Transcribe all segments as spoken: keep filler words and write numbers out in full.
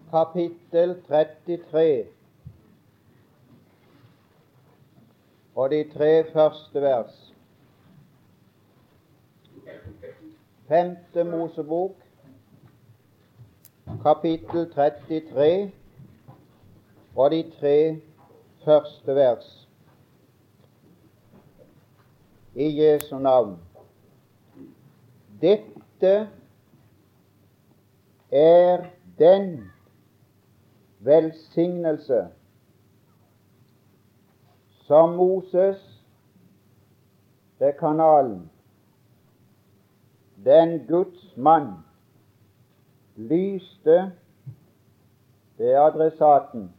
kapittel trettitre og de tre første vers. Femte Mosebok, kapittel trettitre og de tre første vers. I Jesu navn. Dette er den velsignelse som Moses ved kanalen, den Guds mann, lyste, det er adressaten,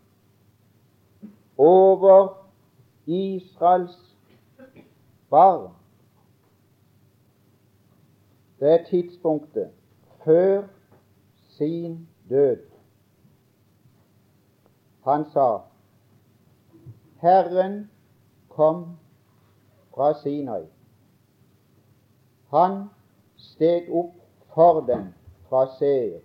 over Israels barn. Det er tidspunktet før sin død. Han sa, Herren kom fra Sinai. Han steg opp for dem fra Seir.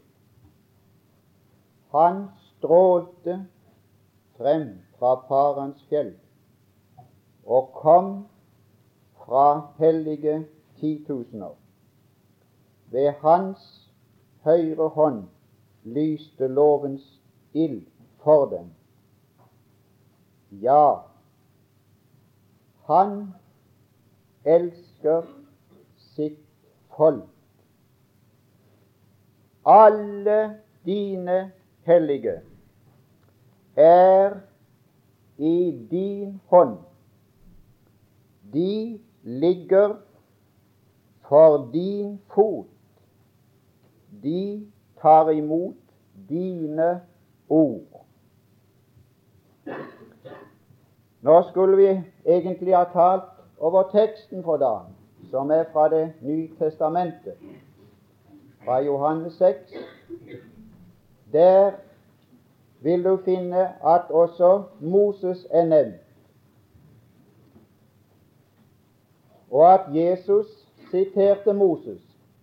Han strålte frem fra Parans fjell og kom fra hellige titusener. Ved hans høyre hånd lyste lovens ild for dem. Ja, han elsker sitt folk. Alle dine hellige er i din hånd. De ligger for din fot. De tar imot dine ord. Nå skulle vi egentlig ha talt over teksten for dagen, som er fra Det nye testamentet, fra Johannes seks. Der vil du finne at også Moses er nevnt, og at Jesus siterte Moses.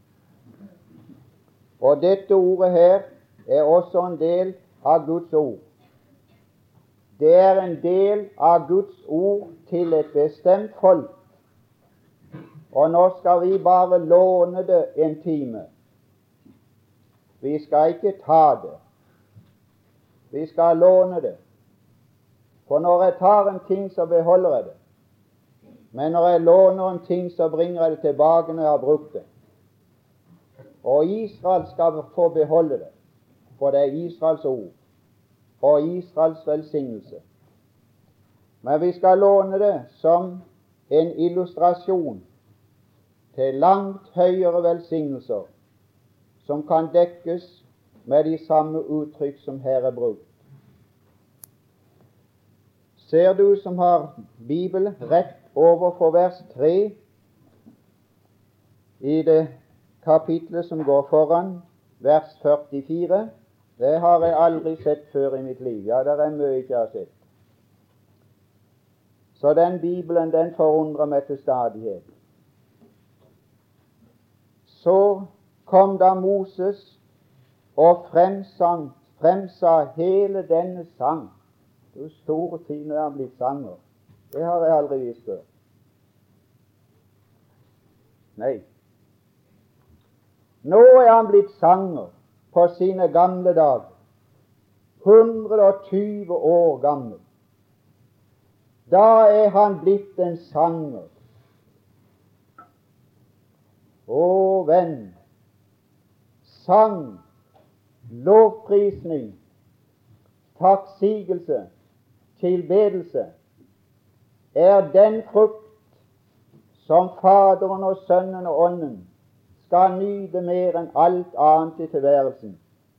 Og dette ordet her er også en del av Guds ord. Det er en del av Guds ord til et bestemt folk. Og nå skal vi bare låne det en time. Vi skal ikke ta det. Vi skal låne det. For når jeg tar en ting, så beholder jeg det. Men når jeg låner en ting, så bringer jeg det tilbake når jeg har brukt det. Og Israel skal få beholde det, for det er Israels ord og Israels velsignelse. Men vi skal låne det som en illustrasjon til langt høyere velsignelser, som kan dekkes med de samme uttrykk som her er brukt. Ser du som har Bibel rett over for vers tre i det kapitlet som går foran, vers førtifire, det har jeg aldri sett før i mitt liv. Ja, det er mye jeg ikke har sett. Så den Bibelen, den forundrer meg til stadighet. Så kom da Moses og fremsang, fremsa hele denne sang. Du store tid når han blitt sanger. Det har jeg aldri visst før. Nei. Nå er han blitt sanger på sine gamle dager, hundre og tyve år gammel. Da er han blitt en sanger. Å, venn, sang, lovprisning, takksigelse, tilbedelse er den frukt som Faderen og Sønnen og Ånden skal nyte mer enn alt annet i tilværelsen.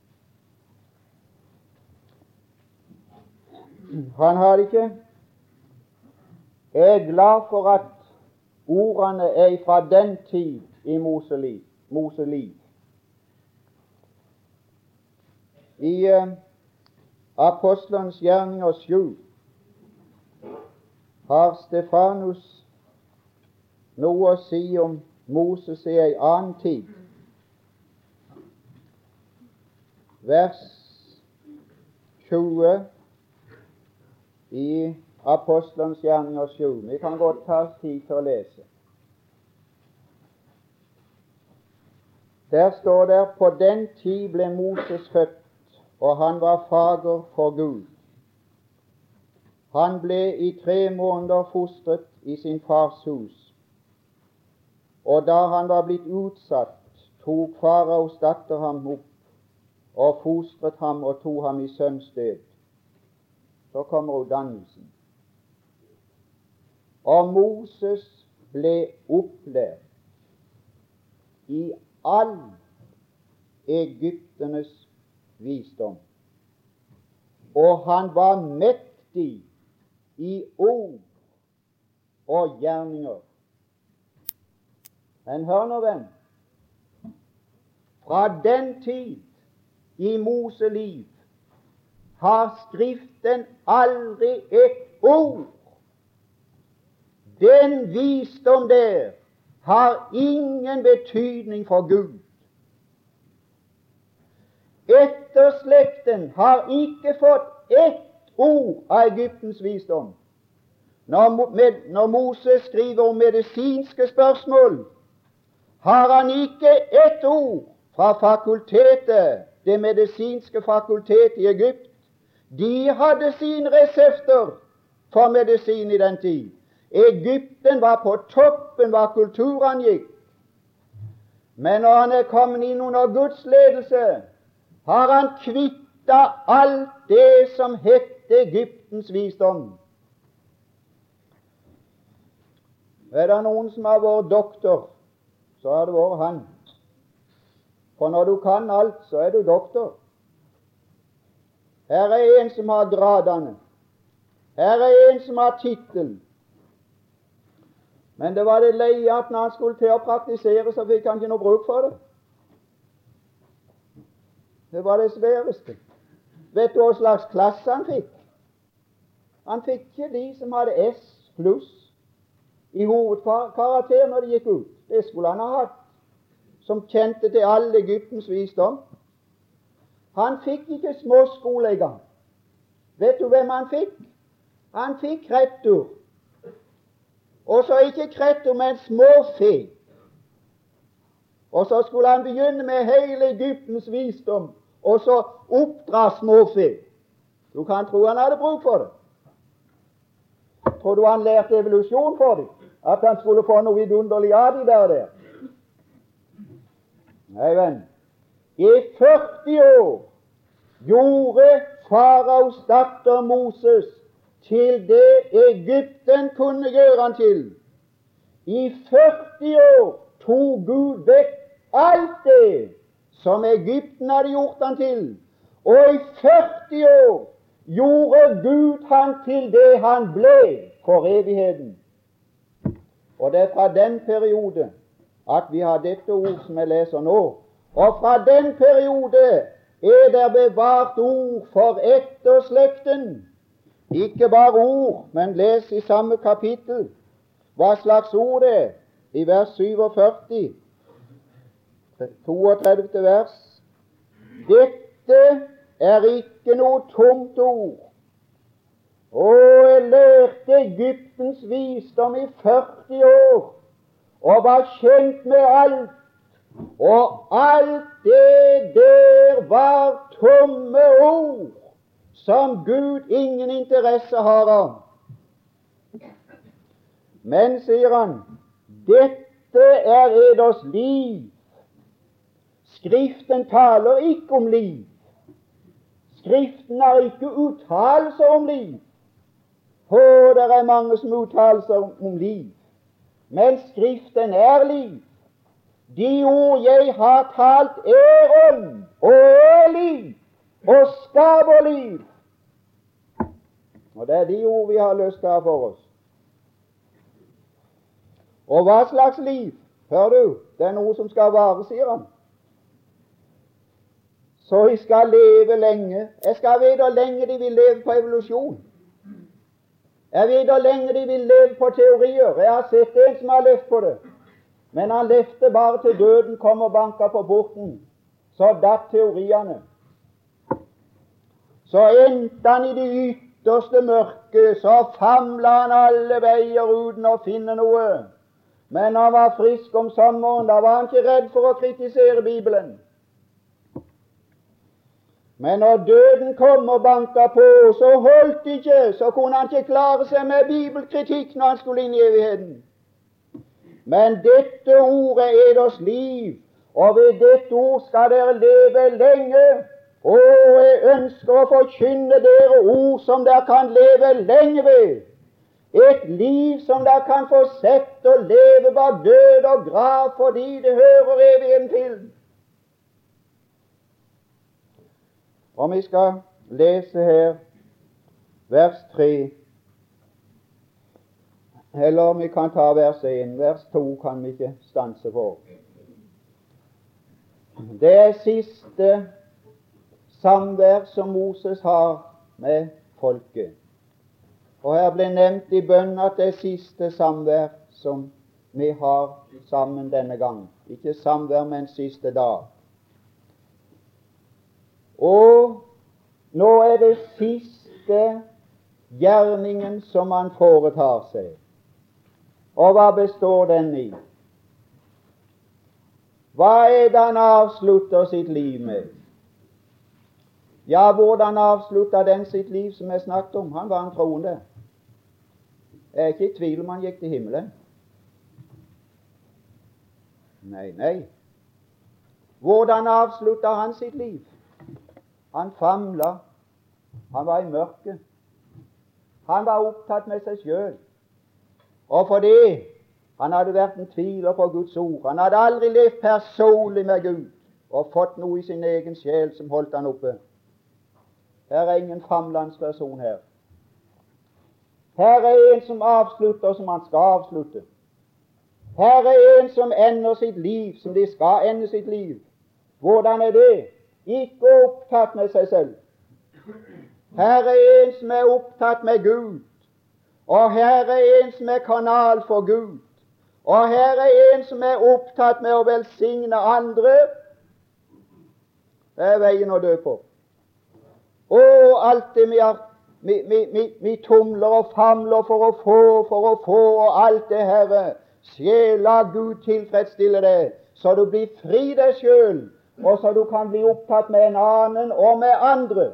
Han har det ikke. Jeg er glad for at ordene er fra den tid i Mose liv. Mose liv. I uh, Apostelens gjerninger sju har Stefanus noe å si om Moses i en annen tid. Vers tjue i Apostelens gjerninger sju. Vi kan godt ta oss tid til å lese. Der står det: på den tid ble Moses født, og han var fager for Gud. Han ble i tre måneder fostret i sin fars hus, og da han var blitt utsatt, tok faraos datter ham opp og fostret ham og tok ham i sønnsdød. Så kommer utdannelsen. Og Moses ble opplært i all egypternes visdom, og han var mektig i ord og gjerninger. Men hør nå, venn, fra den tid i Moses liv har Skriften aldri et ord. Den visdom der har ingen betydning for Gud. Etterslekten har ikke fått ett ord av Egyptens visdom. Når, med, når Moses skriver om medisinske spørsmål, har han ikke ett ord fra fakultetet, det medisinske fakultetet i Egypt. De hadde sine resepter for medisin i den tid. Egypten var på toppen hva kultur angikk. Men når han er kommet inn under Guds ledelse, har han kvitta alt det som hette Egyptens visdom. Er det noen som har vært doktor, så har det vært han. For når du kan alt, så er du doktor. Her er en som har gradene. Her er en som har tittel. Men det var det leie at når han skulle til å praktisere, så fikk han ikke noe bruk for det. Det var det sværeste. Vet du hva slags klasse han fikk? Han fikk ikke de som hadde S pluss i hovedkarakter når de gikk ut. Det skulle han ha hatt, som kjente til all Egyptens visdom. Han fikk ikke småskole engang. Vet du hvem han fikk? Han fikk kretur. Og så ikke kretur, men småfe. Og så skulle han begynne med hele Egyptens visdom, og så oppdra småfe. Du kan tro han hadde bruk for det. Tror du han lærte evolusjon for det? At han skulle få noe vidunderlig av de der der? Nei, venn. I førti år gjorde faraos datter Moses til det Egypten kunne gjøre han til. I førti år tok Gud vekk alt det som Egypten hadde gjort han til, og i førti år gjorde Gud han til det han ble for evigheten. Og det er fra den periode at vi har dette ord som jeg leser nå. Og fra den periode er det bevart ord for etterslekten. Ikke bare ord, men les i samme kapittel hva slags ord det er, i vers syvogførti, toogtredivte vers. Dette er ikke noe tomt ord. Og jeg lærte Egyptens visdom i førti år, og var kjent med alt, og alt det der var tomme ord, som Gud ingen interesse har av. Men, sier han, dette er eders liv. Skriften taler ikke om liv. Skriften har ikke uttalelser om liv. For det er mange som uttalelser om liv. Men Skriften er liv. De ord jeg har talt, er ånd og er liv og skaper liv. Og det er de ord vi har lyst til å ha for oss. Og hva slags liv? Hør du, det er noe som skal vare, sier han. Så jeg skal leve lenge. Jeg skal vite hvor lenge de vil leve på evolusjon. Jeg vet hvor lenge de vil leve på teorier. Jeg har sett en som har levd på det. Men han levde bare til døden kom og banka på porten. Så datt teoriene. så endte han i det ytterste mørket, så famla han alle veier uten å finne noe. Men han var frisk om sommeren, da var han ikke redd for å kritisere Bibelen. Men når døden kom og banka på, så holdt det ikke, så kunne han ikke klare seg med bibelkritikk når han skulle inn i evigheten. Men dette ordet er deres liv, og ved dette ord skal dere leve lenge. Og jeg ønsker å forkynne dere ord som dere kan leve lenge ved. Et liv som dere kan få sett og leve bak død og grav, fordi det hører evigheten til. Og vi skal lese her vers tre, eller vi kan ta vers én. Vers to kan vi ikke stanse for. Det er siste samvær som Moses har med folket. Og her ble nevnt i bønnen at det er siste samvær som vi har sammen denne gang. Ikke samvær, men siste dag. Og nå er det siste gjerningen som han foretar seg. Og hva består den i? Hva er det han avslutter sitt liv med? Ja, hvordan avslutta den sitt liv som jeg snakket om? Han var en troende. Jeg er ikke i tvil om han gikk til himmelen. Nei, nei. Hvordan avslutta han sitt liv? Han famla. Han var i mørket. Han var opptatt med seg selv. Og fordi han hadde vært en tviler på Guds ord, han hadde aldri levd personlig med Gud og fått noe i sin egen sjel som holdt han oppe. Her er ingen famlende person her. Her er en som avslutter som han skal avslutte. Her er en som ender sitt liv som de skal ende sitt liv. Hvordan er det? Ikke opptatt med seg selv. Her er en som er opptatt med Gud. Og her er en som er kanal for Gud. Og her er en som er opptatt med å velsigne andre. Det er veien å dø på. Og alt det vi, har, vi, vi, vi, vi tumler og famler for å få, for å få, og alt det Herre. Sjela Gud tilfredsstille deg, så du blir fri deg selv, og så du kan bli opptatt med en annen og med andre.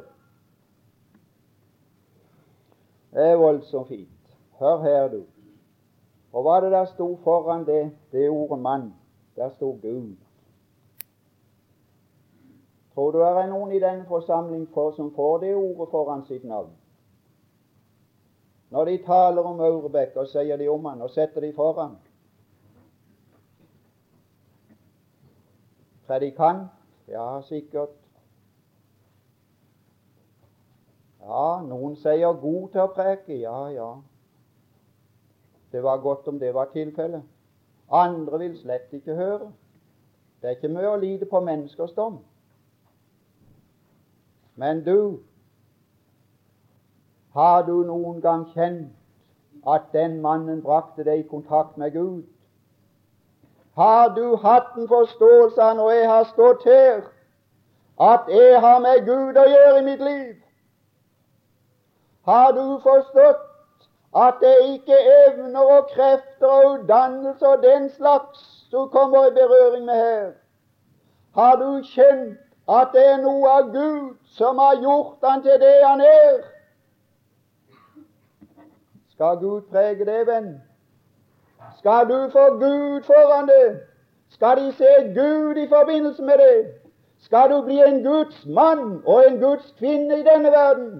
Det er voldsomt fint. Hør her, du. Og hva det der stod foran det, det ordet mann? Der stod Gud. Tror du det er noen i denne forsamling for, som får det ordet foran sitt navn? Når de taler om Aurebekk, og sier de om han, og setter de foran. Predikant? Ja, sikkert. Ja, noen sier god til å preke. Ja, ja. Det var godt om det var tilfellet. Andre vil slett ikke høre. Det er ikke mye å lide på menneskers dom. Men du, har du noen gang kjent at den mannen brakte deg i kontakt med Gud? Har du hatt en forståelse av når jeg har stått her, at jeg har med Gud å gjøre i mitt liv? Har du forstått at det ikke er evner og krefter og utdannelse og den slags du kommer i berøring med her? Har du kjent at det er noe av Gud som har gjort han til det han er? Skal Gud prege det, venn? Skal du få Gud foran det? Skal de se Gud i forbindelse med det? Skal du bli en Guds mann og en Guds kvinne i denne verden?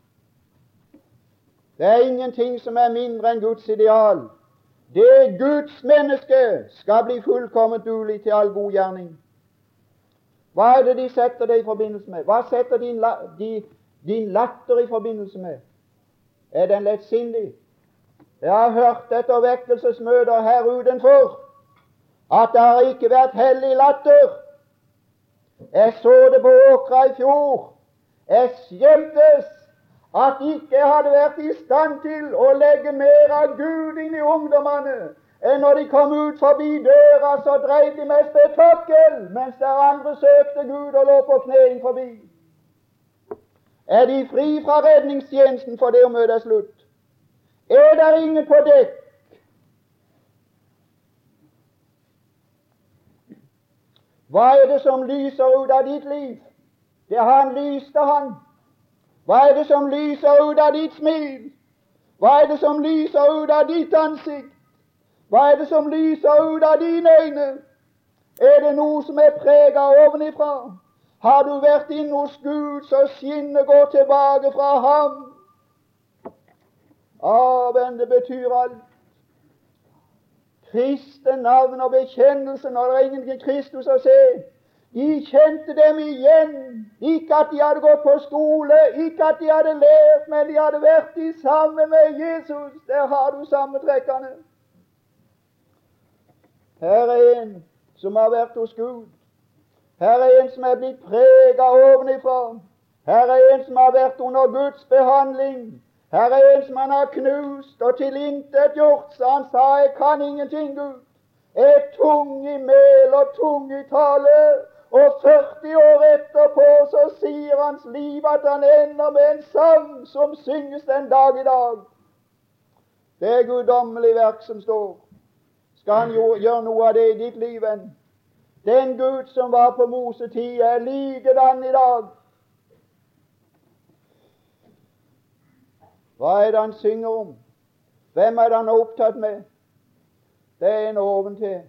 Det er ingenting som er mindre enn Guds ideal. Det Guds menneske skal bli fullkomment duelig til all god gjerning. Hva er det de setter det i forbindelse med? Hva setter din, la, de, din latter i forbindelse med? Er den lettsindig? Jeg har hørt etter vekkelsesmøter her utenfor at det har ikke vært hellig latter. Jeg så det på Åkra i fjor. Jeg skjemtes at ikke jeg hadde vært i stand til å legge mer av Gud inn i ungdommene, enn når de kom ut forbi døra, så drev de med spetakkel, mens der andre søkte Gud og lå på kne inn forbi. Er de fri fra redningstjenesten for det å møte slutt? Er der ingen på dekk? Hva er det som lyser ut av ditt liv? Det han lyste, han. Hva er det som lyser ut av ditt smil? Hva er det som lyser ut av ditt ansikt? Hva er det som lyser ut av dine øyne? Er det noe som er preget ovenifra? Har du vært inne hos Gud, så skinnet går tilbake fra ham. Amen, det betyr alt. Kristi navn og bekjennelse når det er ingen Kristus å se. De kjente dem igjen. Ikke at de hadde gått på skole, ikke at de hadde lært, men de hadde vært i sammen med Jesus. Der har du sammentrekkene. Her er en som har vært hos Gud. Her er en som er blitt preget ovenifra. Her er en som har vært under Guds behandling. Her er en som han har knust og tilintetgjort, så han sa, jeg kan ingenting, Gud. Jeg er tung i mel og tung i tale. Og førti år etterpå så sier hans liv at han ender med en sang som synges den dag i dag. Det er guddommelig verk som står. Skal han jo gjøre noe av det i ditt liv enn? Den Gud som var på Mosetid er likedan i dag. Hva er det han synger om? Hvem er det han er opptatt med? Det er en oventil.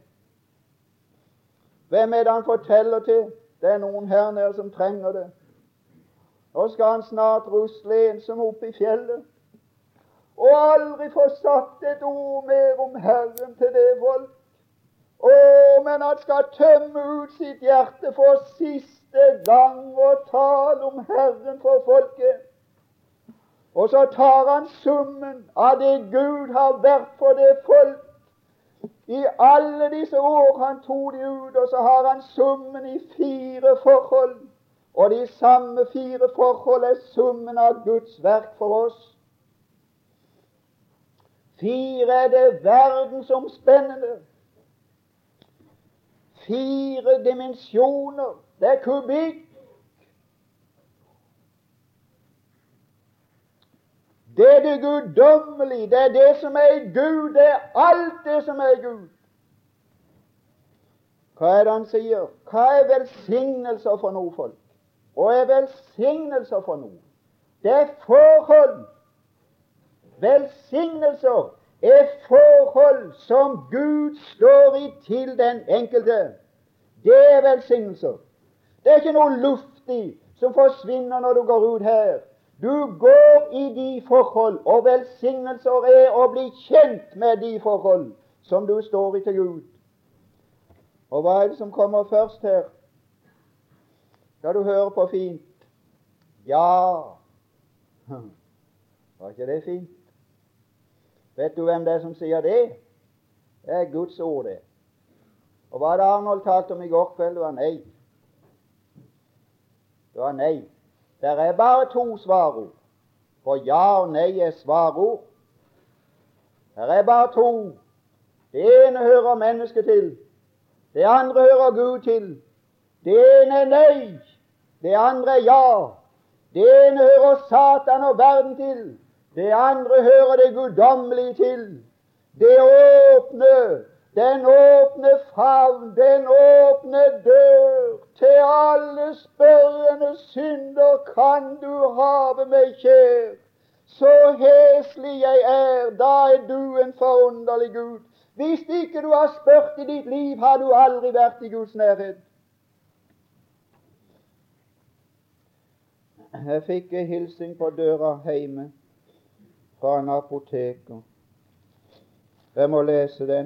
Hvem er det han forteller til? Det er noen her nede som trenger det. Nå skal han snart rusle ensom opp i fjellet, og aldri få sagt et ord mer om Herren til det folk. Å, men han skal tømme ut sitt hjerte for siste gang og tale om Herren for folket. Og så tar han summen av det Gud har vært for det folk. I alle disse år han tog de ut, og så har han summen i fire forhold. Og de samme fire forhold er summen av Guds verk for oss. Fire er det verdensomspennende. Fire dimensjoner. Det er kubikk. Det er det guddommelige, det er det som er i Gud, det er alt det som er i Gud. Hva er det han sier? Hva er velsignelser for noe, folk? Og er velsignelser for noe? Det er forhold. Velsignelser er forhold som Gud står i til den enkelte. Det er velsignelser. Det er ikke noe luftig som forsvinner når du går ut her. Du går i de forhold, og velsignelser er å bli kjent med de forhold som du står i til Gud. Og hva er det som kommer først her? Skal du høre på fint? Ja. Var ikke det fint? Vet du hvem det er som sier det? Det er Guds ord, det. Og hva er det Arnold talte om i går kveld? Det var nei. Det var nei. Det er bare to svarord. For ja og nei er svarord. Det er bare to. Det ene hører mennesket til. Det andre hører Gud til. Det ene er nei. Det andre er ja. Det ene hører Satan og verden til. Det andre hører det guddommelige til. Det åpne, den åpne favn, den åpne dør. Til alle spørrende synder kan du have meg kjær. Så heslig jeg er, da er du en forunderlig Gud. Hvis ikke du har spurt i ditt liv, har du aldri vært i Guds nærhet. Jeg fikk en hilsing på døra hjemme fra en apoteker. Jeg må lese den.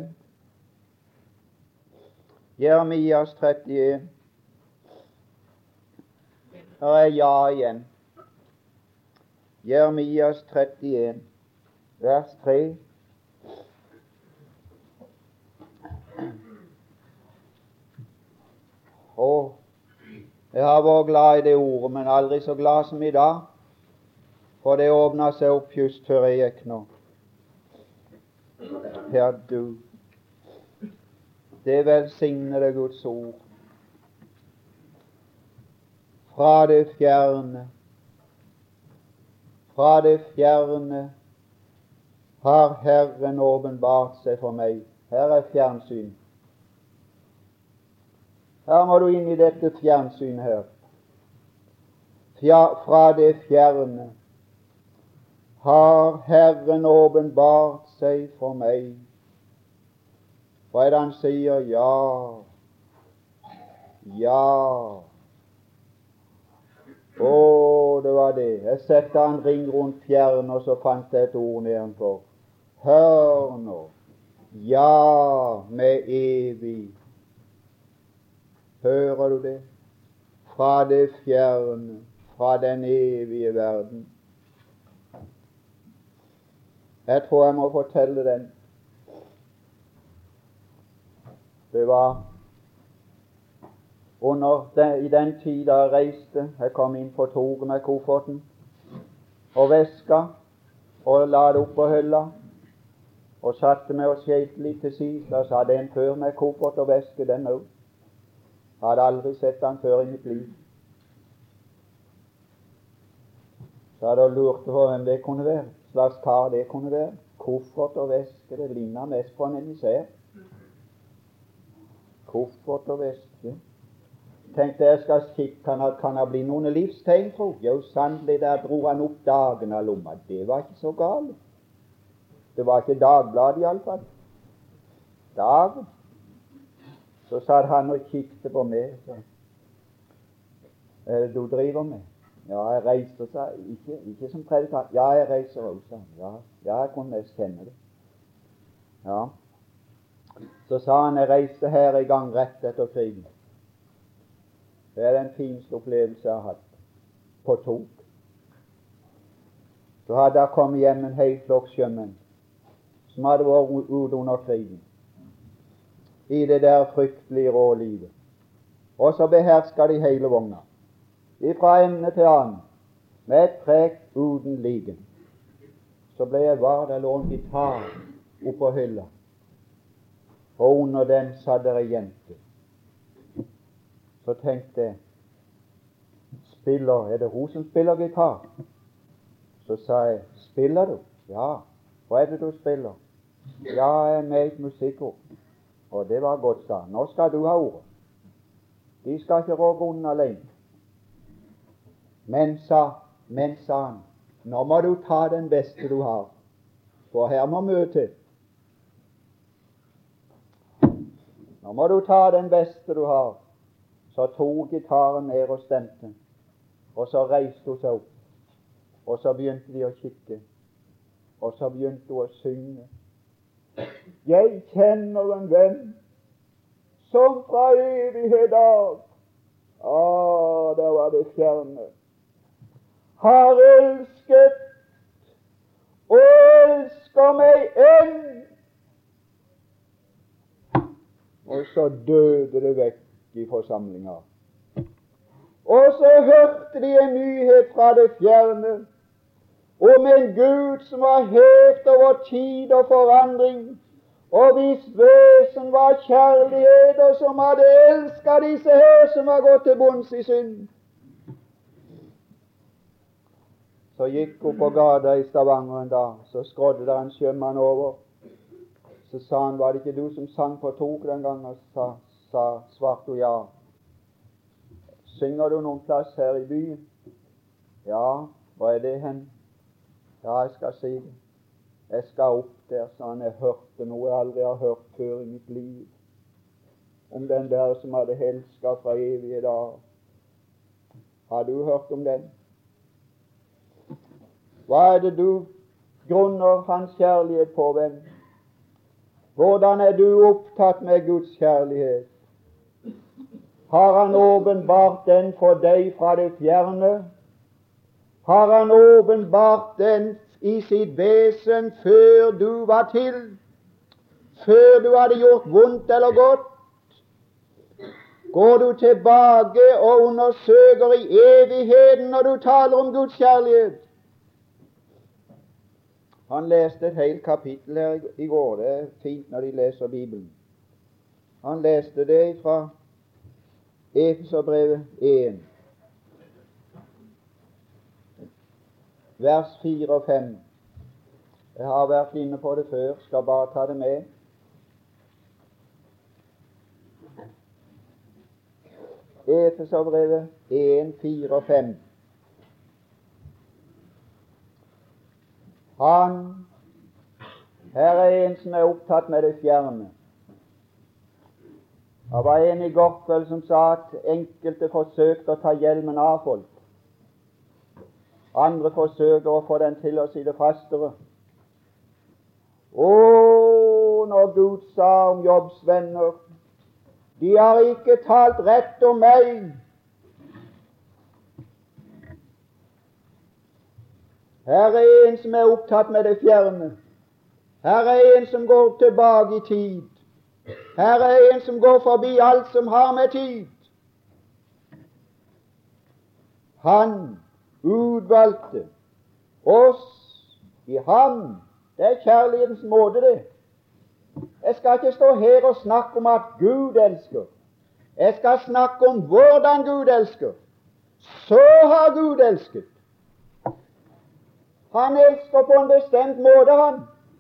Jeremias trettien. Her er ja igjen. Jeremias trettien, vers tre. Å, jeg har vært glad i det ordet, men aldri så glad som i dag, for det åpnet seg opp just før jeg gikk nå. Herre du, det velsignede Guds ord, fra det fjerne, Fra det fjerne har Herren åpenbart seg for meg. Her er fjernsyn. Her må du inn i dette fjernsynet her. Fja, fra det fjerne har Herren åpenbart seg for meg. Hva er det han sier? Ja. Ja. Å, det var det. Jeg sette en ring rundt fjern, og så fant jeg et ord nedenfor. Hør nå. Ja, med evig. Hører du det? Fra det fjerne, fra den evige verden. Jeg tror jeg må fortelle den. Det var under den, i den tid da jeg reiste. Jeg kom inn på toget med kofferten og veska og la det opp på hylla og satte meg og skjelte litt til siden. Da sa den før med koffert og veske, den òg. Jeg hadde aldri sett den før i mitt liv. Så hadde jeg lurt på hvem det kunne være, slags kar det kunne være. Koffert og veske, det ligner mest på en emissær. Koffert og veske. Tenkte jeg skal kikke, kan det, kan det bli noen livstegn, tro? Jo, sannelig, der dro han opp dagen av lomma. Det var ikke så galt. Det var ikke Dagbladet i alle fall. Dagen. Så satt han og kikket på meg. Så. Er det du driver med? Ja, jeg reiser, sa ikke, ikke som predikant. Ja, jeg reiser også. Ja, ja, jeg kunne mest kjenne det. Ja. Så sa han, jeg reiste her i gang rett etter krigen. Det er den fineste opplevelse jeg har hatt. På tog. Så hadde jeg kommet hjem en hel flokk sjømenn som hadde vært ute under krigen i det der fryktelige rålivet. Og så beherska de hele vogna ifra ende til annen med et trekk uten like. Så ble jeg var der lå en gitar oppå hylla, og under den satt der ei jente. Så tenkte jeg, spiller, er det hun som spiller gitar? Så sa jeg, spiller du? Ja. Hva er det du spiller? Ja, jeg er med i et musikkord. Og det var godt, sa. Nå skal du ha ordet. De skal ikke råbe unna alene. Men sa, men sa han, nå må du ta den beste du har, for her må møte. Nå må du ta den beste du har. Så tok gitaren ned og stemte, og så reiste hun seg opp, og så begynte de å kikke, og så begynte hun å synge. Jeg kjenner en venn som fra evighet av, ah, der var det fjerne, har elsket og elsker meg enn. Og så døde det vekk i forsamlinga. Og så hørte de en nyhet fra det fjerne om en Gud som var hevet over tid og forandring, og hvis vesen var kjærlighet, og som hadde elsket disse her som var gått til bunns i synd. Så gikk hun på gata i Stavanger en dag, så skrådde der en sjømann over. Så sa han, var det ikke du som sang på tog den gangen? Og sa, sa svarte hun, ja. Synger du noen plass her i byen? Ja, hva er det hen? Ja, jeg skal si det. Jeg skal opp der, sa han. Jeg hørte noe jeg aldri har hørt før i mitt liv. Om den der som hadde elsket fra evige dag. Har du hørt om den? Hva er det du grunner hans kjærlighet på, venn? Hvordan er du opptatt med Guds kjærlighet? Har han åpenbart den for deg fra det fjerne? Har han åpenbart den i sitt vesen før du var til? Før du hadde gjort vondt eller godt? Går du tilbake og undersøker i evigheten når du taler om Guds kjærlighet? Han leste et helt kapittel her i går. Det er fint når de leser Bibelen. Han leste det fra Efeserbrevet én. vers fire og fem. Jeg har vært inne på det før, skal bare ta det med. Efeserbrevet en, fire og fem. Han, her er en som er opptatt med det fjerne. Det var en i går kveld som sa at enkelte forsøkte å ta hjelmen av folk. Andre forsøker å få den til å sitte fastere. Å, når Gud sa om Jobbs venner, de har ikke talt rett om meg. Her er en som er opptatt med det fjerne. Her er en som går tilbake i tid. Her er en som går forbi alt som har med tid. Han utvalgte oss i ham. Det er kjærlighetens måte, det. Jeg skal ikke stå her og snakke om at Gud elsker. Jeg skal snakke om hvordan Gud elsker. Så har Gud elsket. Han elsker på en bestemt måte, han.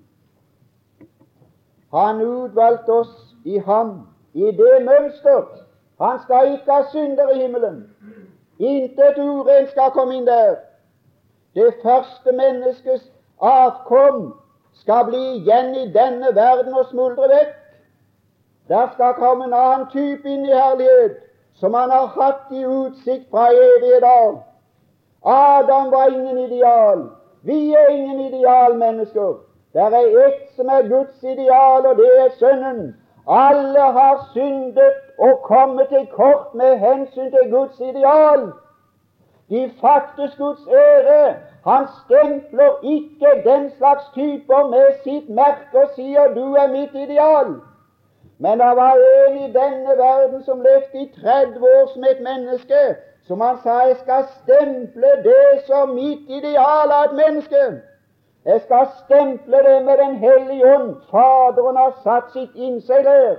Han utvalgte oss i ham, i det mønster. Han skal ikke ha synder i himmelen. Intet urent skal komme inn der. Det første menneskets avkom skal bli igjen i denne verden og smuldre vekk. Der skal komme en annen type inn i herlighet, som han har hatt i utsikt fra evighet av. Adam var ingen ideal. Vi er ingen idealmennesker. Der er ett som er Guds ideal, og det er Sønnen. Alle har syndet og kommet til kort med hensyn til Guds ideal. De faktes Guds ære. Han stempler ikke den slags typer med sitt merke og sier 'du er mitt ideal'. Men det var en i denne verden som levde i tretti år som et menneske, som han sa 'jeg skal stemple det som mitt ideal av et menneske'. Jeg skal stemple det med Den hellige ånd. Faderen har satt sitt innseg der.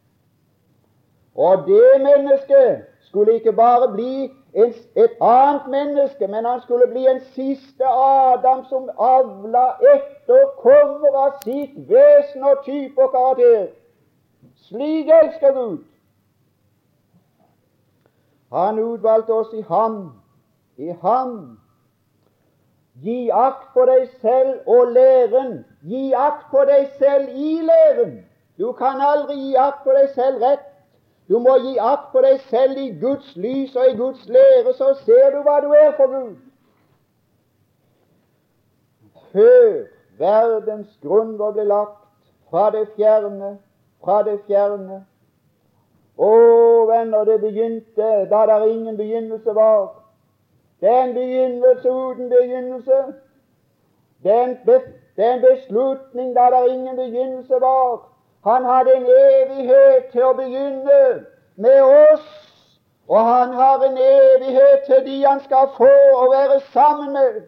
Og det mennesket skulle ikke bare bli en, et annet menneske, men han skulle bli en siste Adam som avla etterkommer av sitt vesen og type og karakter. Slik elsker Gud. Han utvalgte oss i ham. I ham. Gi akt på deg selv og læren. Gi akt på deg selv i læren. Du kan aldri gi akt på deg selv rett. Du må gi akt på deg selv i Guds lys og i Guds lære, så ser du hva du er for Gud. Før verdens grunnvoll ble lagt, fra det fjerne, fra det fjerne. Å, venner, det begynte da der ingen begynnelse var. Det er en begynnelse uten begynnelse. Det er en, be, det er en beslutning da der ingen begynnelse var. Han hadde en evighet til å begynne med oss, og han har en evighet til de han skal få å være sammen med.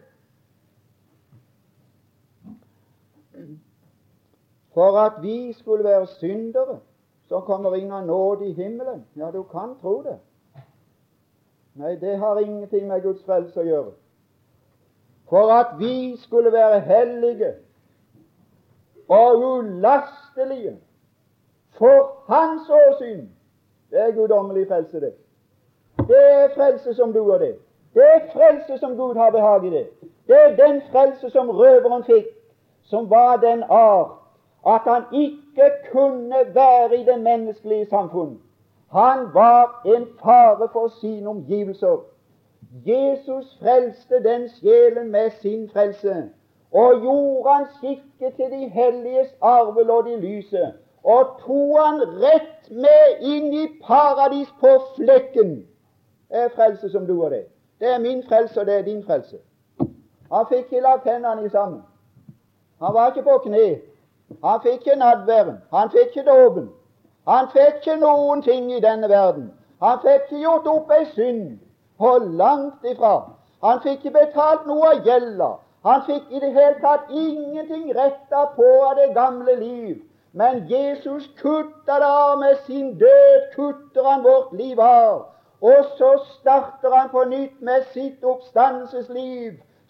For at vi skulle være syndere, så kommer ingen nåde i himmelen. Ja, du kan tro det. Nei, det har ingenting med Guds frelse å gjøre. For at vi skulle være hellige og ulastelige for hans åsyn. Det er guddommelig frelse, det. Det er frelse som du og det. Det er frelse som Gud har behag i det. Det er den frelse som røveren fikk, som var den art at han ikke kunne være i det menneskelige samfunn. Han var en fare for sine omgivelser. Jesus frelste den sjelen med sin frelse, og gjorde han skikke til de helliges arvelodd i lyset, og tog han rett med inn i paradis på flekken. Det er frelse som du og det. Det er min frelse, og det er din frelse. Han fikk ikke lagt hendene sammen. Han var ikke på kne. Han fikk ikke nadværen. Han fikk ikke dåpen. Han fikk ikke noen ting i denne verden. Han fikk ikke gjort opp ei synd, og langt ifra. Han fikk ikke betalt noe av gjelda. Han fikk i det hele tatt ingenting retta på av det gamle liv. Men Jesus kutter det av med sin død, kutter han vårt liv av. Og så starter han på nytt med sitt oppstandelsesliv,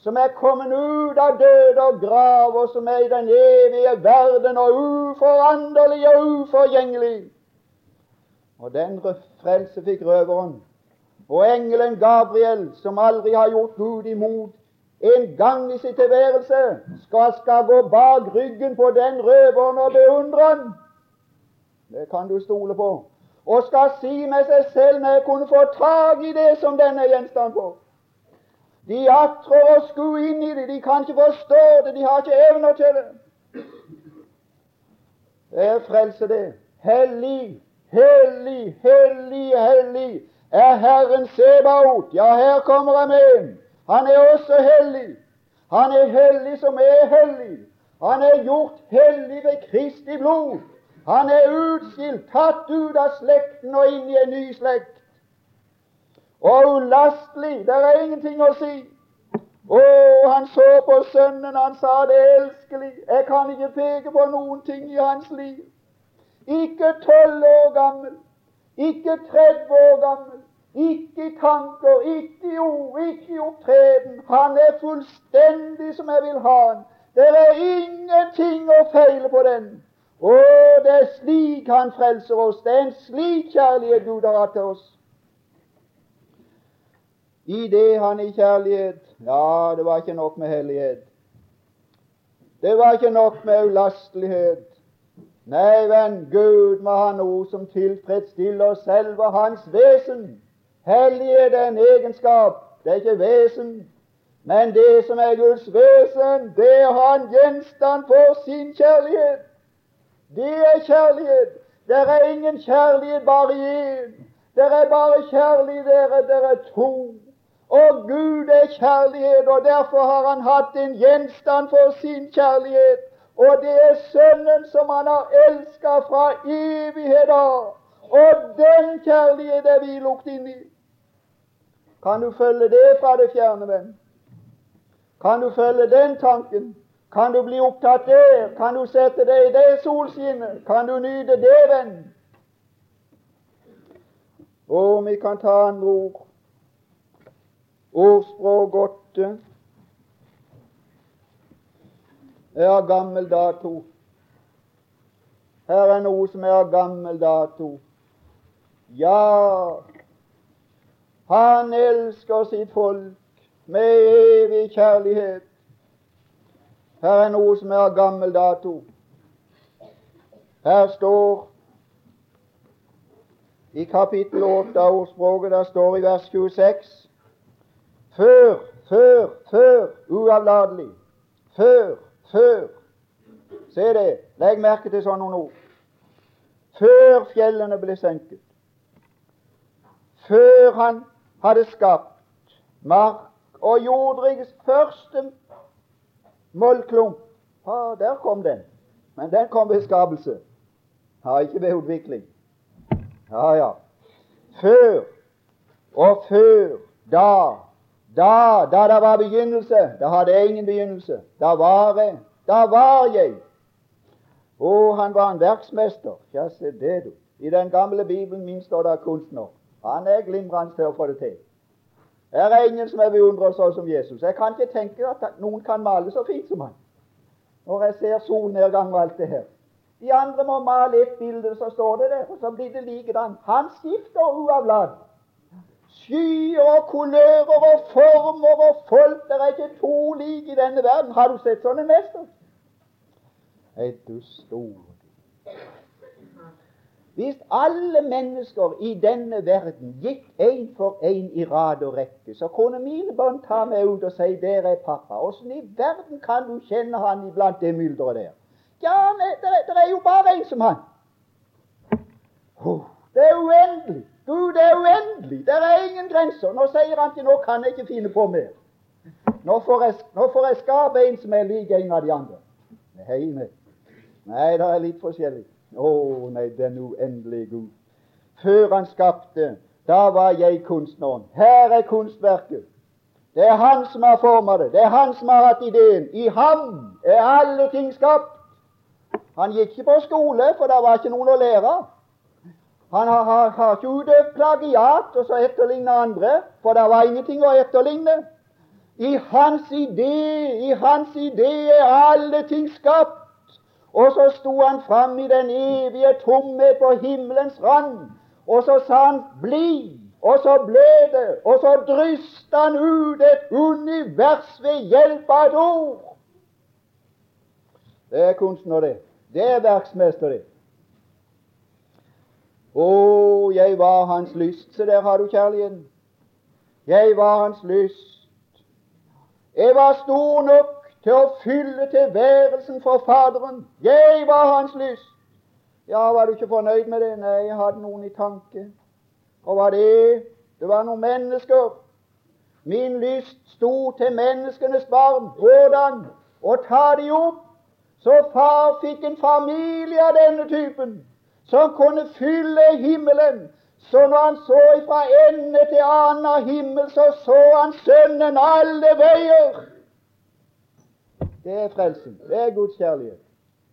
som er kommet ut av død og grav, og som er i den evige verden og uforanderlig og uforgjengelig. Og den frelse fikk røveren. Og engelen Gabriel, som aldri har gjort Gud imot en gang i sin tilværelse, skal, skal gå bak ryggen på den røveren og beundre han. Det kan du stole på. Og skal si med seg selv, når jeg kunne få tag i det som denne gjenstand på. De atrer å skue inn i det, de kan ikke forstå det, de har ikke evner til det. Det er frelse det. Hellig, hellig, hellig, hellig er Herren Sebaot. Ja, her kommer han med. Han er også hellig. Han er hellig som er hellig. Han er gjort hellig ved Kristi blod. Han er utskilt, tatt ut av slekten og inn i en ny slekt. Og ulastelig, det er ingenting å si. Å, han så på sønnen, han sa det er elskelig. Jeg kan ikke peke på noen ting i hans liv. Ikke tolv år gammel, ikke tretti år gammel, ikke i tanker, ikke i ord, ikke i opptreden. Han er fullstendig som jeg vil ha han. Det er ingenting å feile på den. Å, det er slik han frelser oss. Det er en slik kjærlighet Gud har hatt til oss. I det han i kjærlighet, ja, det var ikke nok med hellighet. Det var ikke nok med ulastelighet. Nei, venn, Gud må ha noe som tilfredsstiller selve hans vesen. Hellighet er en egenskap, det er ikke vesen. Men det som er Guds vesen, det har han gjenstand for sin kjærlighet. Det er kjærlighet. Det er ingen kjærlighet bare i en. Det er bare kjærlighet, dere, dere er to. Og Gud er kjærlighet, og derfor har han hatt en gjenstand for sin kjærlighet. Og det er Sønnen som han har elsket fra evighet av. Og den kjærlighet er vi lukket inn i. Kan du følge det fra det fjerne, venn? Kan du følge den tanken? Kan du bli opptatt der? Kan du sette deg i det solskinnet? Kan du nyte det, venn? Og vi kan ta andre ord. Ordspråk åtte er av gammel dato. Her er noe som er av gammel dato. Ja, han elsker sitt folk med evig kjærlighet. Her er noe som er av gammel dato. Her står i kapittel åtte av ordspråket, der står i vers tjueseks: Før, før, før, uavladelig. Før, før. Se det, legg merke til sånne ord. Før fjellene ble senket. Før han hadde skapt mark og jordrikets første mollklump. Ja, der kom den. Men den kom ved skapelse. Ja, ikke ved utvikling. Ja, ja. Før og før, da, da, da det var begynnelse, da hadde jeg ingen begynnelse. Da var jeg, da var jeg. Og han var en verksmester. Ja, se det du. I den gamle Bibelen min står det kunstner. Han er glimrende til å få det til. Det er ingen som er beundret sånn som Jesus. Jeg kan ikke tenke at noen kan male så fint som han. Når jeg ser solnedgang og alt det her. De andre må male et bilde, så står det der, og så blir det likedan. Han skifter uavlatt. Skyer og kulører og former og folk. Det er ikke to like i denne verden. Har du sett sånne mester? Er du stor? Hvis alle mennesker i denne verden gikk en for en i rad og rekke, så kunne mine barn ta meg ut og si, der er pappa. Hvordan i verden kan du kjenne han iblant det myldret der? Ja, men det, det er jo bare en som han. Oh, det er uendelig. Gud er uendelig. Det er ingen grenser. Nå sier han til, nå kan jeg ikke finne på mer. Nå får jeg, nå får jeg skape en som er lik en av de andre. Nei, nei. Nei, det er litt forskjellig. Å, oh, nei, den uendelige Gud. Før han skapte, da var jeg kunstneren. Her er kunstverket. Det er han som har formet det. Det er han som har hatt ideen. I ham er alle ting skapt. Han gikk ikke på skole, for det var ikke noen å lære. Han har, har, har ikke utøvd plagiat og så etterligne andre, for det var ingenting å etterligne. I hans idé, i hans idé er alle ting skapt. Og så sto han fram i den evige tomhet på himmelens rand, og så sa han bli, og så ble det, og så drystet han ut et univers ved hjelp av et ord. Det er kunstner, det. Det er verksmester, det. Å, jeg var hans lyst. Så der har du kjærligheten. Jeg var hans lyst. Jeg var stor nok til å fylle tilværelsen for Faderen. Jeg var hans lyst. Ja, var du ikke fornøyd med det? Nei, jeg hadde noen i tanke. Og hva det? Det var noen mennesker. Min lyst sto til menneskenes barn. Hvordan? Å ta de opp. Så far fikk en familie av denne typen, som kunne fylle himmelen. Så når han så fra ende til annen av himmel, så så han Sønnen alle veier. Det er frelsen. Det er Guds kjærlighet.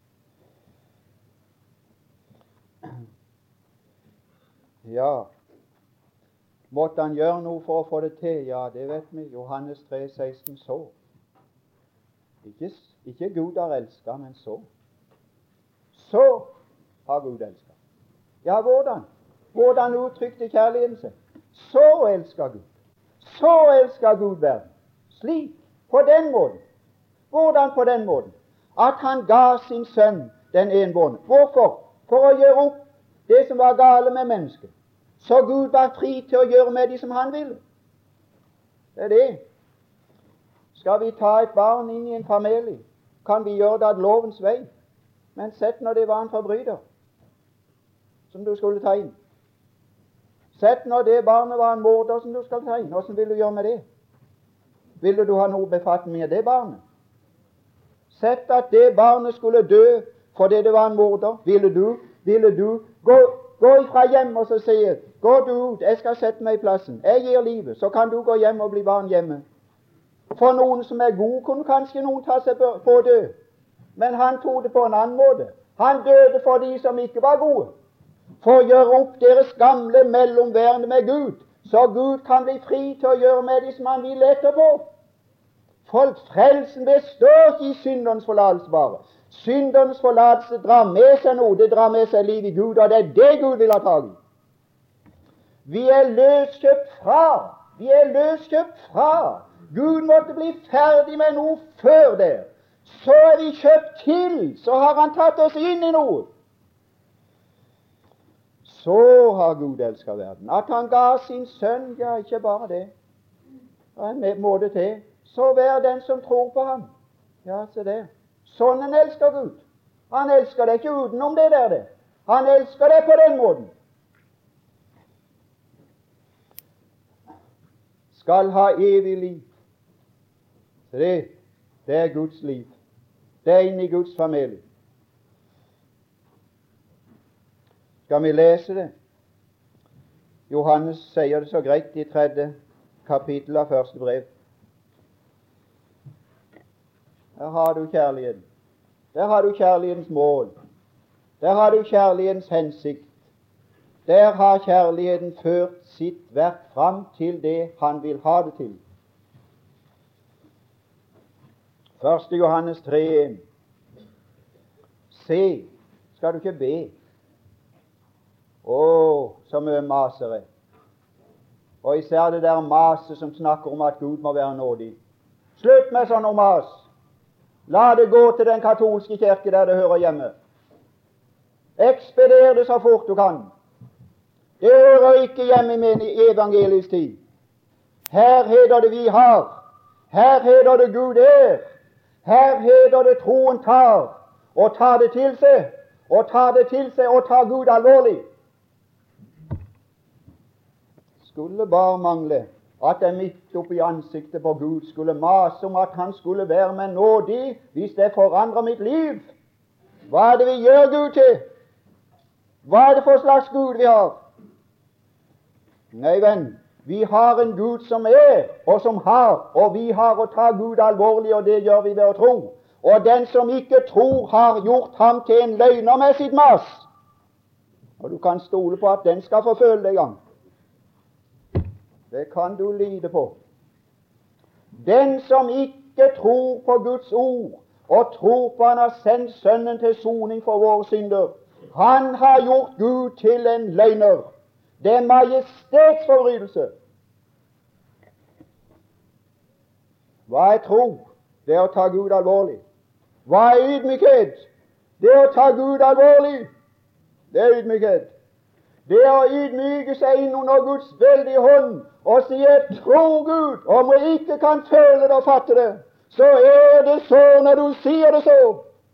Ja, måtte han gjøre noe for å få det til? Ja, det vet vi. Johannes tre seksten så. Ikke, ikke Gud har elsket, men så. Så har Gud elsket. Ja, hvordan? Hvordan uttrykte kjærligheten seg? Så elsker Gud. Så elsker Gud verden. Slik, på den måten. Hvordan på den måten? At han ga sin sønn den enbårne. Hvorfor? For å gjøre opp det som var gale med mennesket. Så Gud var fri til å gjøre med de som han ville. Det er det. Skal vi ta et barn inn i en familie, kan vi gjøre det ad lovens vei. Men sett når det var en forbryter som du skulle ta inn. Sett når det barnet var en morder som du skal ta inn. Hvordan vil du gjøre med det? Vil du ha noe befatning med det barnet? Sett at det barnet skulle dø fordi det var en morder. Ville du, ville du gå, gå ifra hjem og så si, gå du ut, jeg skal sette meg i plassen. Jeg gir livet, så kan du gå hjem og bli barn hjemme. For noen som er god, kunne kanskje noen ta seg på å dø. Men han tog det på en annen måte. Han døde for de som ikke var gode. For å gjøre opp deres gamle mellomværende med Gud, så Gud kan bli fri til å gjøre med de som han vil etterpå. Folk, frelsen består ikke i syndernes forlatelse bare. Syndernes forlatelse drar med seg noe. Det drar med seg liv i Gud, og det er det Gud vil ha tag i. Vi er løskjøpt fra. Vi er løskjøpt fra. Gud måtte bli ferdig med noe før det. Så er vi kjøpt til. Så har han tatt oss inn i noe. Så har Gud elsket verden. At han ga sin sønn, ja, ikke bare det. Det er en måte til. Så vær den som tror på ham. Ja, se det. Sånn elsker Gud. Han elsker det ikke utenom det der det. Han elsker det på den måten. Skal ha evig liv. Se det. Det er Guds liv. Det er inne i Guds familie. Skal vi lese det? Johannes sier det så greit i tredje kapittel av første brev. Der har du kjærligheten. Der har du kjærlighetens mål. Der har du kjærlighetens hensikt. Der har kjærligheten ført sitt verk fram til det han vil ha det til. Første Johannes tre en. Se, skal du ikke be? Å, så mye maser jeg. Og især det der maset som snakker om at Gud må være nådig. Slutt med sånn mas. La det gå til den katolske kirke der det hører hjemme. Ekspeder det så fort du kan. Det hører ikke hjemme i evangeliets tid. Her heter det vi har. Her heter det Gud er. Her heter det troen tar. Og tar det til seg. Og tar det til seg og tar Gud alvorlig. Skulle bare mangle at jeg midt oppi ansiktet på Gud skulle mase om at han skulle være meg nådig hvis det forandrer mitt liv. Hva er det vi gjør Gud til? Hva er det for slags Gud vi har? Nei, venn, vi har en Gud som er, og som har, og vi har å ta Gud alvorlig, og det gjør vi ved å tro. Og den som ikke tror, har gjort ham til en løgner med sitt mas. Og du kan stole på at den skal forfølge deg en gang. Det kan du lide på. Den som ikke tror på Guds ord, og tror på Han har sendt Sønnen til soning for våre synder, han har gjort Gud til en løgner. Det er majestetsforbrytelse. Hva er tro? Det er å ta Gud alvorlig. Hva er ydmykhet? Det er å ta Gud alvorlig. Det er ydmykhet. Det er å ydmyke seg inn under Guds veldige hånd og si jeg tror Gud, og om jeg ikke kan føle det og fatte det, så er det så når du sier det så.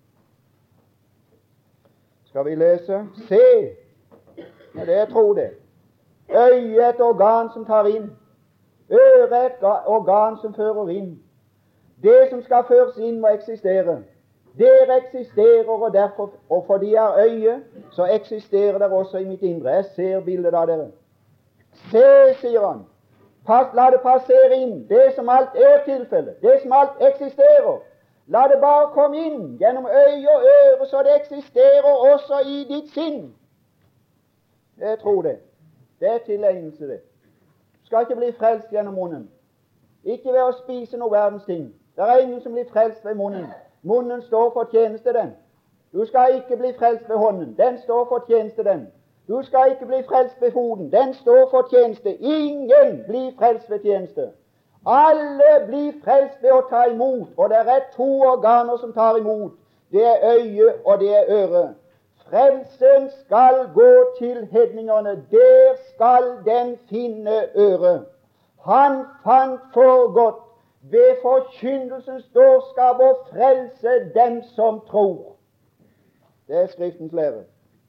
Skal vi lese? Se. Ja, det er tro det. Øye er et organ som tar inn. Øre er et organ som fører inn. Det som skal føres inn, må eksistere. Dere eksisterer, og derfor, og fordi jeg har øye, så eksisterer dere også i mitt indre. Jeg ser bildet av dere. Se, sier han. Pass, la det passere inn, det som alt er tilfellet, det som alt eksisterer. La det bare komme inn gjennom øye og øre, så det eksisterer også i ditt sinn. Jeg tror det. Det er tilegnelse, det. Du skal ikke bli frelst gjennom munnen. Ikke ved å spise noe verdens ting. Det er ingen som blir frelst ved munnen. Munnen står for tjeneste, den. Du skal ikke bli frelst ved hånden. Den står for tjeneste, den. Du skal ikke bli frelst ved foten. Den står for tjeneste. Ingen blir frelst ved tjeneste. Alle blir frelst ved å ta imot, og det er to organer som tar imot. Det er øye, og det er øre. Frelsen skal gå til hedningene. Der skal den finne øre. Han fant for godt ved forkynnelsens dårskap å frelse dem som tror. Det er Skriftens lære.